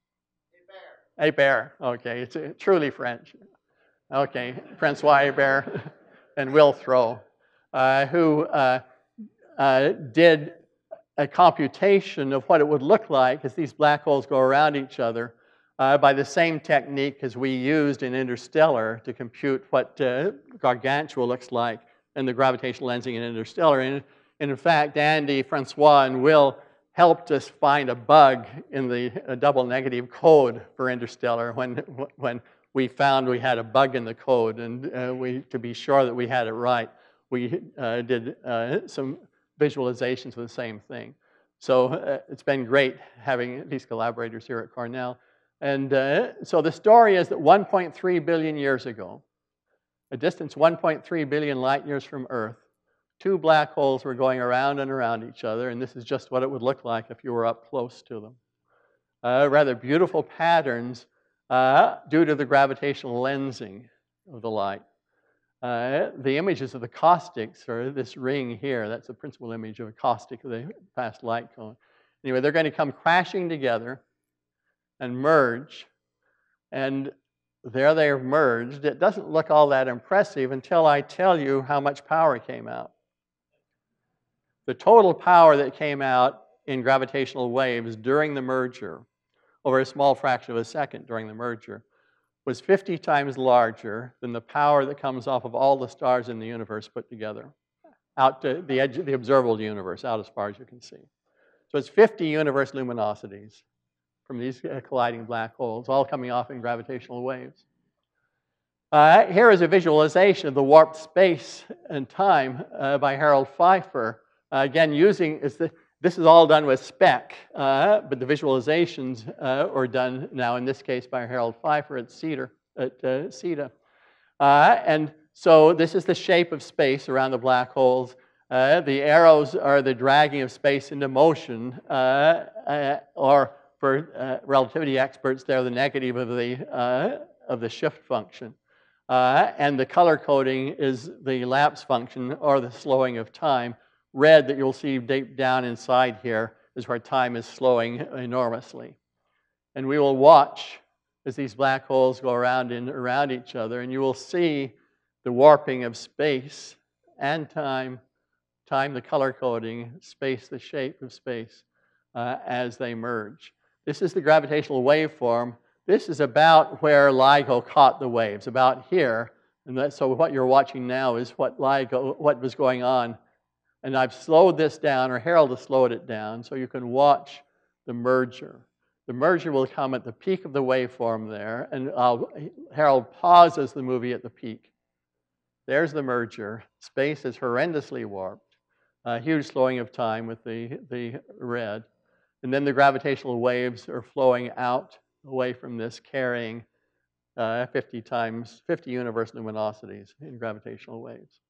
Hébert. Okay, it's uh, truly French. Okay, Francois Hébert and Will Throw, uh, who uh, Uh, did a computation of what it would look like as these black holes go around each other uh, by the same technique as we used in Interstellar to compute what uh, Gargantua looks like and the gravitational lensing in Interstellar. And, and in fact, Andy, Francois, and Will helped us find a bug in the uh, double negative code for Interstellar when, when we found we had a bug in the code. And uh, we, to be sure that we had it right, we uh, did uh, some visualizations of the same thing. So uh, it's been great having these collaborators here at Cornell. And uh, so the story is that one point three billion years ago, a distance one point three billion light years from Earth, two black holes were going around and around each other, and this is just what it would look like if you were up close to them. Uh, rather beautiful patterns uh, due to the gravitational lensing of the light. Uh, the images of the caustics are this ring here. That's the principal image of a caustic of the fast light cone. Anyway, they're going to come crashing together and merge, and there they are merged. It doesn't look all that impressive until I tell you how much power came out. The total power that came out in gravitational waves during the merger, over a small fraction of a second during the merger, was fifty times larger than the power that comes off of all the stars in the universe put together, out to the edge of the observable universe, out as far as you can see. So it's fifty universe luminosities from these colliding black holes, all coming off in gravitational waves. Uh, here is a visualization of the warped space and time uh, by Harold Pfeiffer. Uh, again, using, is the, this is all done with spec, uh, but the visualizations uh, are done now, in this case, by Harold Pfeiffer at CEDAR, at uh, CEDA. Uh, and so this is the shape of space around the black holes. Uh, the arrows are the dragging of space into motion, uh, uh, or for uh, relativity experts, they're the negative of the, uh, of the shift function. Uh, and the color coding is the lapse function, or the slowing of time. Red that you'll see deep down inside here is where time is slowing enormously. And we will watch as these black holes go around and around each other, and you will see the warping of space and time, time the color coding, space the shape of space uh, as they merge. This is the gravitational waveform. This is about where LIGO caught the waves, about here. And that, so what you're watching now is what LIGO, what was going on. And I've slowed this down, or Harold has slowed it down, so you can watch the merger. The merger will come at the peak of the waveform there, and I'll, Harold pauses the movie at the peak. There's the merger. Space is horrendously warped. A huge slowing of time with the, the red. And then the gravitational waves are flowing out away from this, carrying uh, fifty times, fifty universe luminosities in gravitational waves.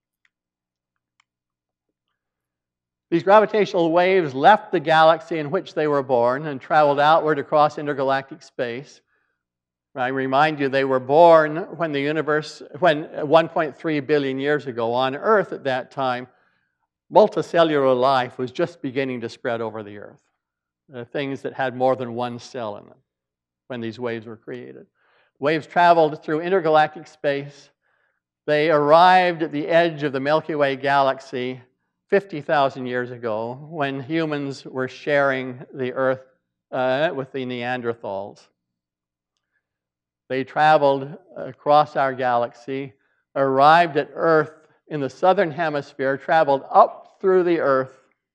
These gravitational waves left the galaxy in which they were born and traveled outward across intergalactic space. I remind you, they were born when the universe, when one point three billion years ago on Earth at that time, multicellular life was just beginning to spread over the Earth. Uh, things that had more than one cell in them when these waves were created. Waves traveled through intergalactic space. They arrived at the edge of the Milky Way galaxy fifty thousand years ago, when humans were sharing the Earth uh, with the Neanderthals. They traveled across our galaxy, arrived at Earth in the southern hemisphere, traveled up through the Earth,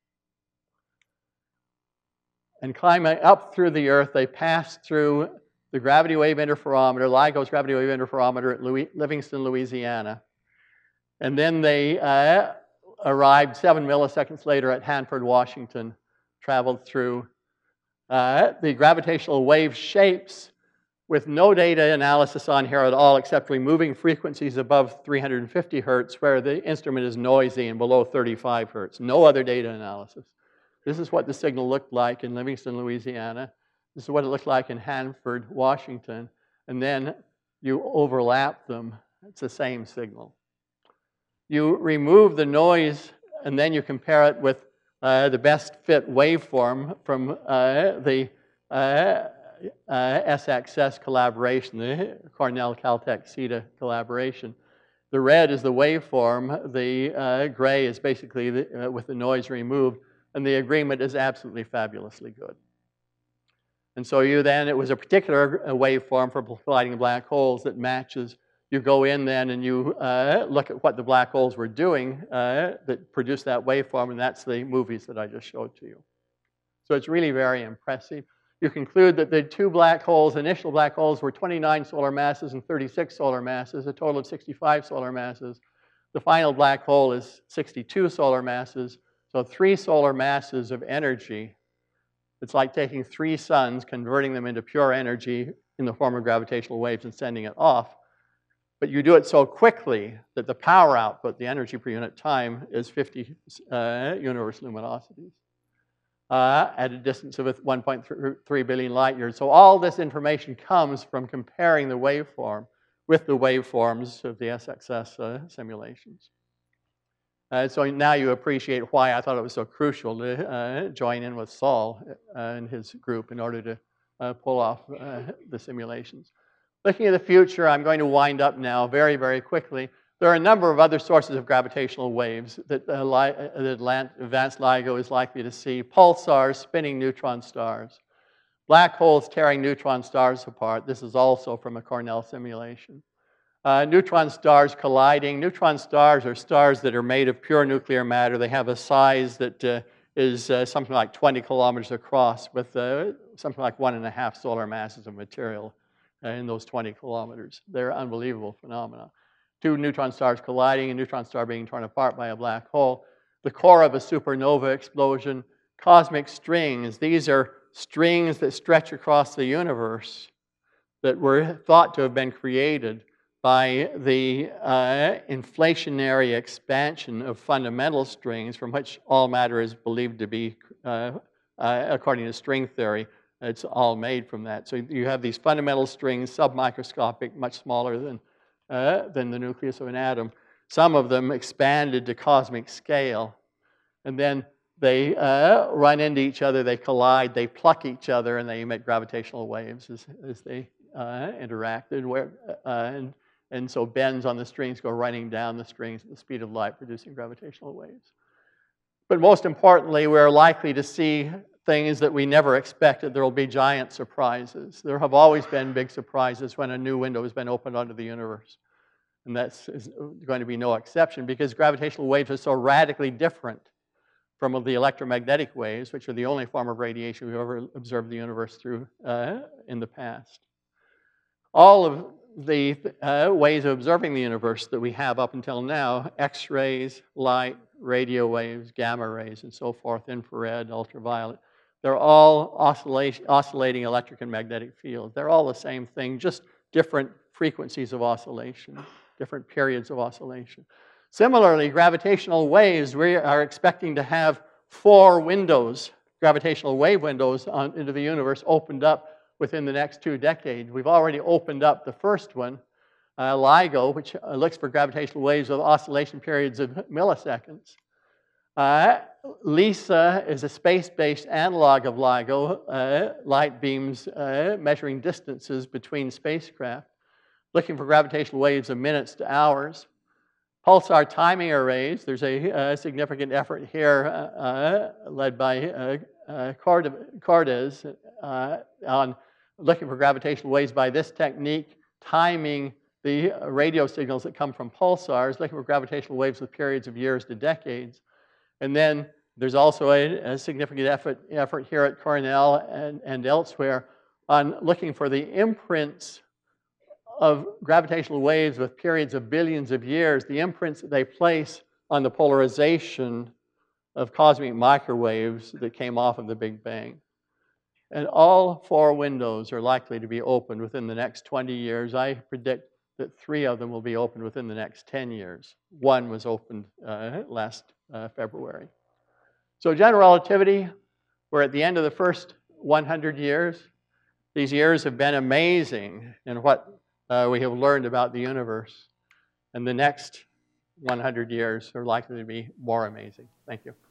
and climbing up through the Earth, they passed through the gravity wave interferometer, LIGO's gravity wave interferometer at Louis, Livingston, Louisiana. And then they uh, arrived seven milliseconds later at Hanford, Washington, traveled through. Uh, the gravitational wave shapes with no data analysis on here at all, except removing frequencies above three hundred fifty hertz, where the instrument is noisy, and below thirty-five hertz. No other data analysis. This is what the signal looked like in Livingston, Louisiana. This is what it looked like in Hanford, Washington. And then you overlap them. It's the same signal. You remove the noise, and then you compare it with uh, the best fit waveform from uh, the uh, uh, S X S collaboration, the Cornell Caltech CEDA collaboration. The red is the waveform. The uh, gray is basically the, uh, with the noise removed. And the agreement is absolutely fabulously good. And so you then, it was a particular waveform for colliding black holes that matches. You go in then and you uh, look at what the black holes were doing uh, that produced that waveform, and that's the movies that I just showed to you. So it's really very impressive. You conclude that the two black holes, initial black holes, were twenty-nine solar masses and thirty-six solar masses, a total of sixty-five solar masses. The final black hole is sixty-two solar masses. So three solar masses of energy It's like taking three suns, converting them into pure energy in the form of gravitational waves and sending it off. But you do it so quickly that the power output, the energy per unit time, is fifty uh, universe luminosities uh, at a distance of one point three billion light years. So all this information comes from comparing the waveform with the waveforms of the S X S uh, simulations. Uh, so now you appreciate why I thought it was so crucial to uh, join in with Saul uh, and his group in order to uh, pull off uh, the simulations. Looking at the future, I'm going to wind up now very, very quickly. There are a number of other sources of gravitational waves that uh, the advanced LIGO is likely to see. Pulsars, spinning neutron stars. Black holes tearing neutron stars apart. This is also from a Cornell simulation. Uh, neutron stars colliding. Neutron stars are stars that are made of pure nuclear matter. They have a size that uh, is uh, something like twenty kilometers across with uh, something like one and a half solar masses of material uh, in those twenty kilometers. They're unbelievable phenomena. Two neutron stars colliding, a neutron star being torn apart by a black hole. The core of a supernova explosion. Cosmic strings. These are strings that stretch across the universe that were thought to have been created by the uh, inflationary expansion of fundamental strings from which all matter is believed to be, uh, uh, according to string theory, it's all made from that. So you have these fundamental strings, submicroscopic, much smaller than, uh, than the nucleus of an atom. Some of them expanded to cosmic scale, and then they uh, run into each other, they collide, they pluck each other, and they emit gravitational waves as, as they uh, interacted. Where, uh, and, And so bends on the strings go running down the strings at the speed of light, producing gravitational waves. But most importantly, we're likely to see things that we never expected. There will be giant surprises. There have always been big surprises when a new window has been opened onto the universe. And that's going to be no exception because gravitational waves are so radically different from the electromagnetic waves, which are the only form of radiation we've ever observed the universe through uh, in the past. All of the uh, ways of observing the universe that we have up until now, X-rays, light, radio waves, gamma rays, and so forth, infrared, ultraviolet, they're all oscillating electric and magnetic fields. They're all the same thing, just different frequencies of oscillation, different periods of oscillation. Similarly, gravitational waves, we are expecting to have four windows, gravitational wave windows on, into the universe opened up within the next two decades. We've already opened up the first one, uh, LIGO, which uh, looks for gravitational waves with oscillation periods of milliseconds. Uh, LISA is a space-based analog of LIGO, uh, light beams uh, measuring distances between spacecraft, looking for gravitational waves of minutes to hours. Pulsar timing arrays, there's a, a significant effort here uh, uh, led by uh, uh, Cordes uh, on looking for gravitational waves by this technique, timing the radio signals that come from pulsars, looking for gravitational waves with periods of years to decades. And then there's also a, a significant effort, effort here at Cornell and, and elsewhere on looking for the imprints of gravitational waves with periods of billions of years, the imprints that they place on the polarization of cosmic microwaves that came off of the Big Bang. And all four windows are likely to be opened within the next twenty years. I predict that three of them will be opened within the next ten years. One was opened uh, last uh, February. So general relativity, we're at the end of the first one hundred years. These years have been amazing in what uh, we have learned about the universe. And the next one hundred years are likely to be more amazing. Thank you.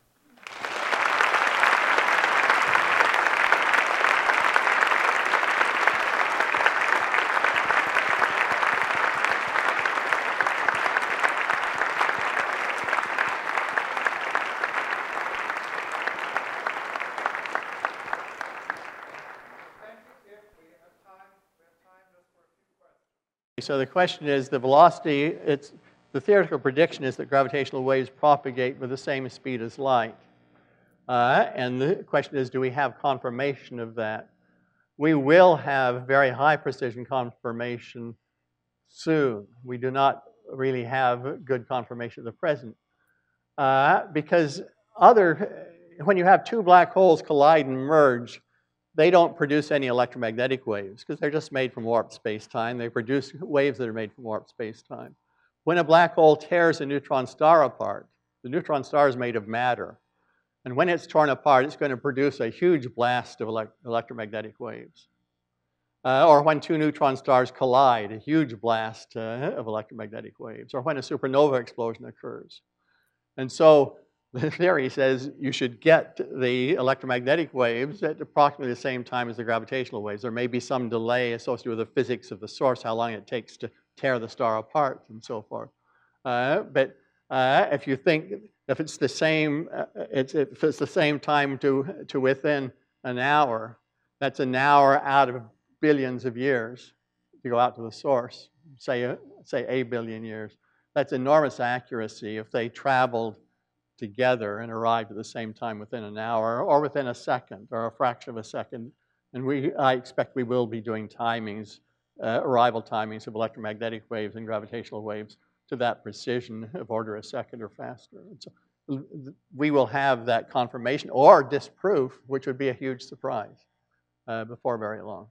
So the question is the velocity, it's, the theoretical prediction is that gravitational waves propagate with the same speed as light. Uh, and the question is, do we have confirmation of that? We will have very high precision confirmation soon. We do not really have good confirmation at the present. Uh, because other when you have two black holes collide and merge, they don't produce any electromagnetic waves because they're just made from warped space-time. They produce waves that are made from warped space-time. When a black hole tears a neutron star apart, the neutron star is made of matter. And when it's torn apart, it's going to produce a huge blast of elect electromagnetic waves. Uh, or when two neutron stars collide, a huge blast uh, of electromagnetic waves. Or when a supernova explosion occurs. And so the theory says you should get the electromagnetic waves at approximately the same time as the gravitational waves. There may be some delay associated with the physics of the source, how long it takes to tear the star apart and so forth. Uh, but uh, if you think, if it's the same, uh, it's, if it's the same time to, to within an hour, that's an hour out of billions of years to go out to the source, say, uh, say a billion years. That's enormous accuracy if they traveled together and arrived at the same time within an hour or within a second or a fraction of a second. And we, I expect we will be doing timings, uh, arrival timings of electromagnetic waves and gravitational waves to that precision of order a second or faster. And so we will have that confirmation or disproof, which would be a huge surprise uh, before very long.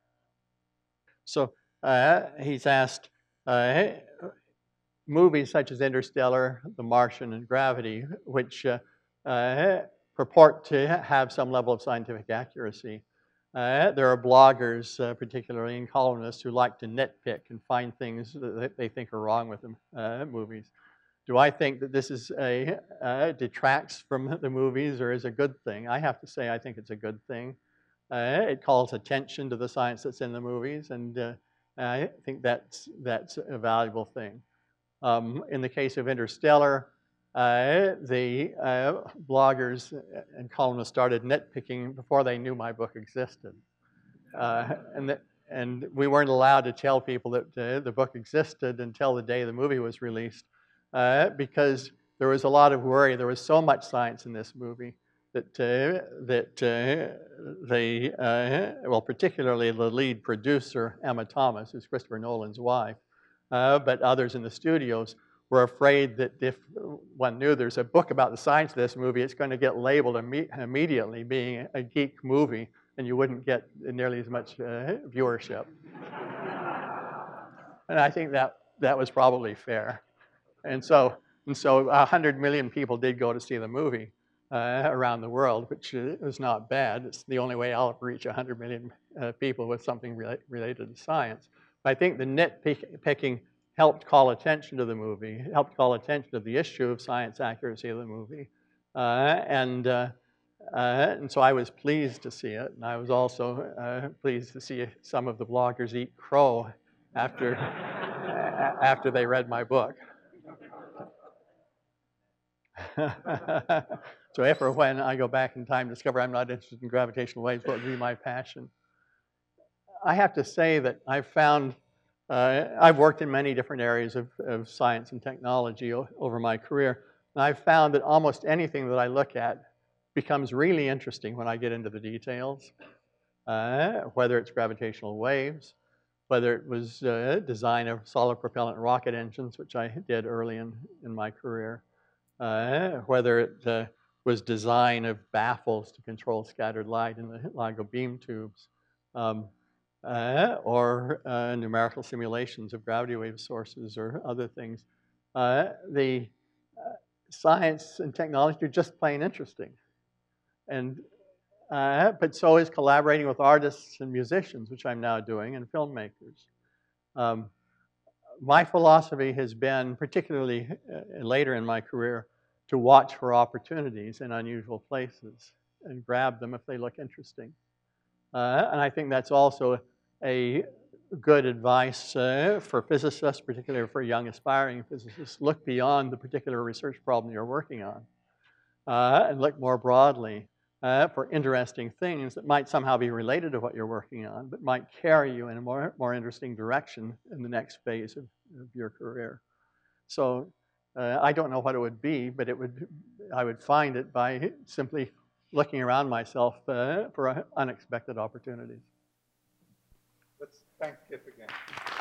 So uh, he's asked, uh, movies such as Interstellar, The Martian, and Gravity, which uh, uh, purport to have some level of scientific accuracy. Uh, there are bloggers, uh, particularly and columnists, who like to nitpick and find things that they think are wrong with the uh, movies. Do I think that this is a uh, detracts from the movies or is a good thing? I have to say I think it's a good thing. Uh, it calls attention to the science that's in the movies, and uh, I think that's, that's a valuable thing. Um, in the case of Interstellar, uh, the uh, bloggers and columnists started nitpicking before they knew my book existed. Uh, and, the, and we weren't allowed to tell people that uh, the book existed until the day the movie was released uh, because there was a lot of worry. There was so much science in this movie that, uh, that uh, they, uh, well, particularly the lead producer, Emma Thomas, who's Christopher Nolan's wife, Uh, but others in the studios were afraid that if one knew there's a book about the science of this movie, it's going to get labeled imme immediately being a geek movie, and you wouldn't get nearly as much uh, viewership. And I think that that was probably fair. And so, and so one hundred million people did go to see the movie uh, around the world, which is not bad. It's the only way I'll ever reach one hundred million uh, people with something rela related to science. I think the nitpicking helped call attention to the movie, helped call attention to the issue of science accuracy of the movie. Uh, and, uh, uh, and so I was pleased to see it. And I was also uh, pleased to see some of the bloggers eat crow after, after they read my book. So if or when I go back in time and discover I'm not interested in gravitational waves, what would be my passion? I have to say that I've found, uh, I've worked in many different areas of, of science and technology over my career, and I've found that almost anything that I look at becomes really interesting when I get into the details, uh, whether it's gravitational waves, whether it was uh, design of solid propellant rocket engines, which I did early in, in my career, uh, whether it uh, was design of baffles to control scattered light in the LIGO beam tubes, um, Uh, or uh, numerical simulations of gravity wave sources or other things. Uh, the uh, science and technology are just plain interesting. And, uh, but so is collaborating with artists and musicians, which I'm now doing, and filmmakers. Um, my philosophy has been, particularly uh, later in my career, to watch for opportunities in unusual places and grab them if they look interesting. Uh, and I think that's also a good advice uh, for physicists, particularly for young aspiring physicists. Look beyond the particular research problem you're working on uh, and look more broadly uh, for interesting things that might somehow be related to what you're working on, but might carry you in a more, more interesting direction in the next phase of, of your career. So uh, I don't know what it would be, but it would, I would find it by simply looking around myself uh, for uh, unexpected opportunities. Let's thank Kip again.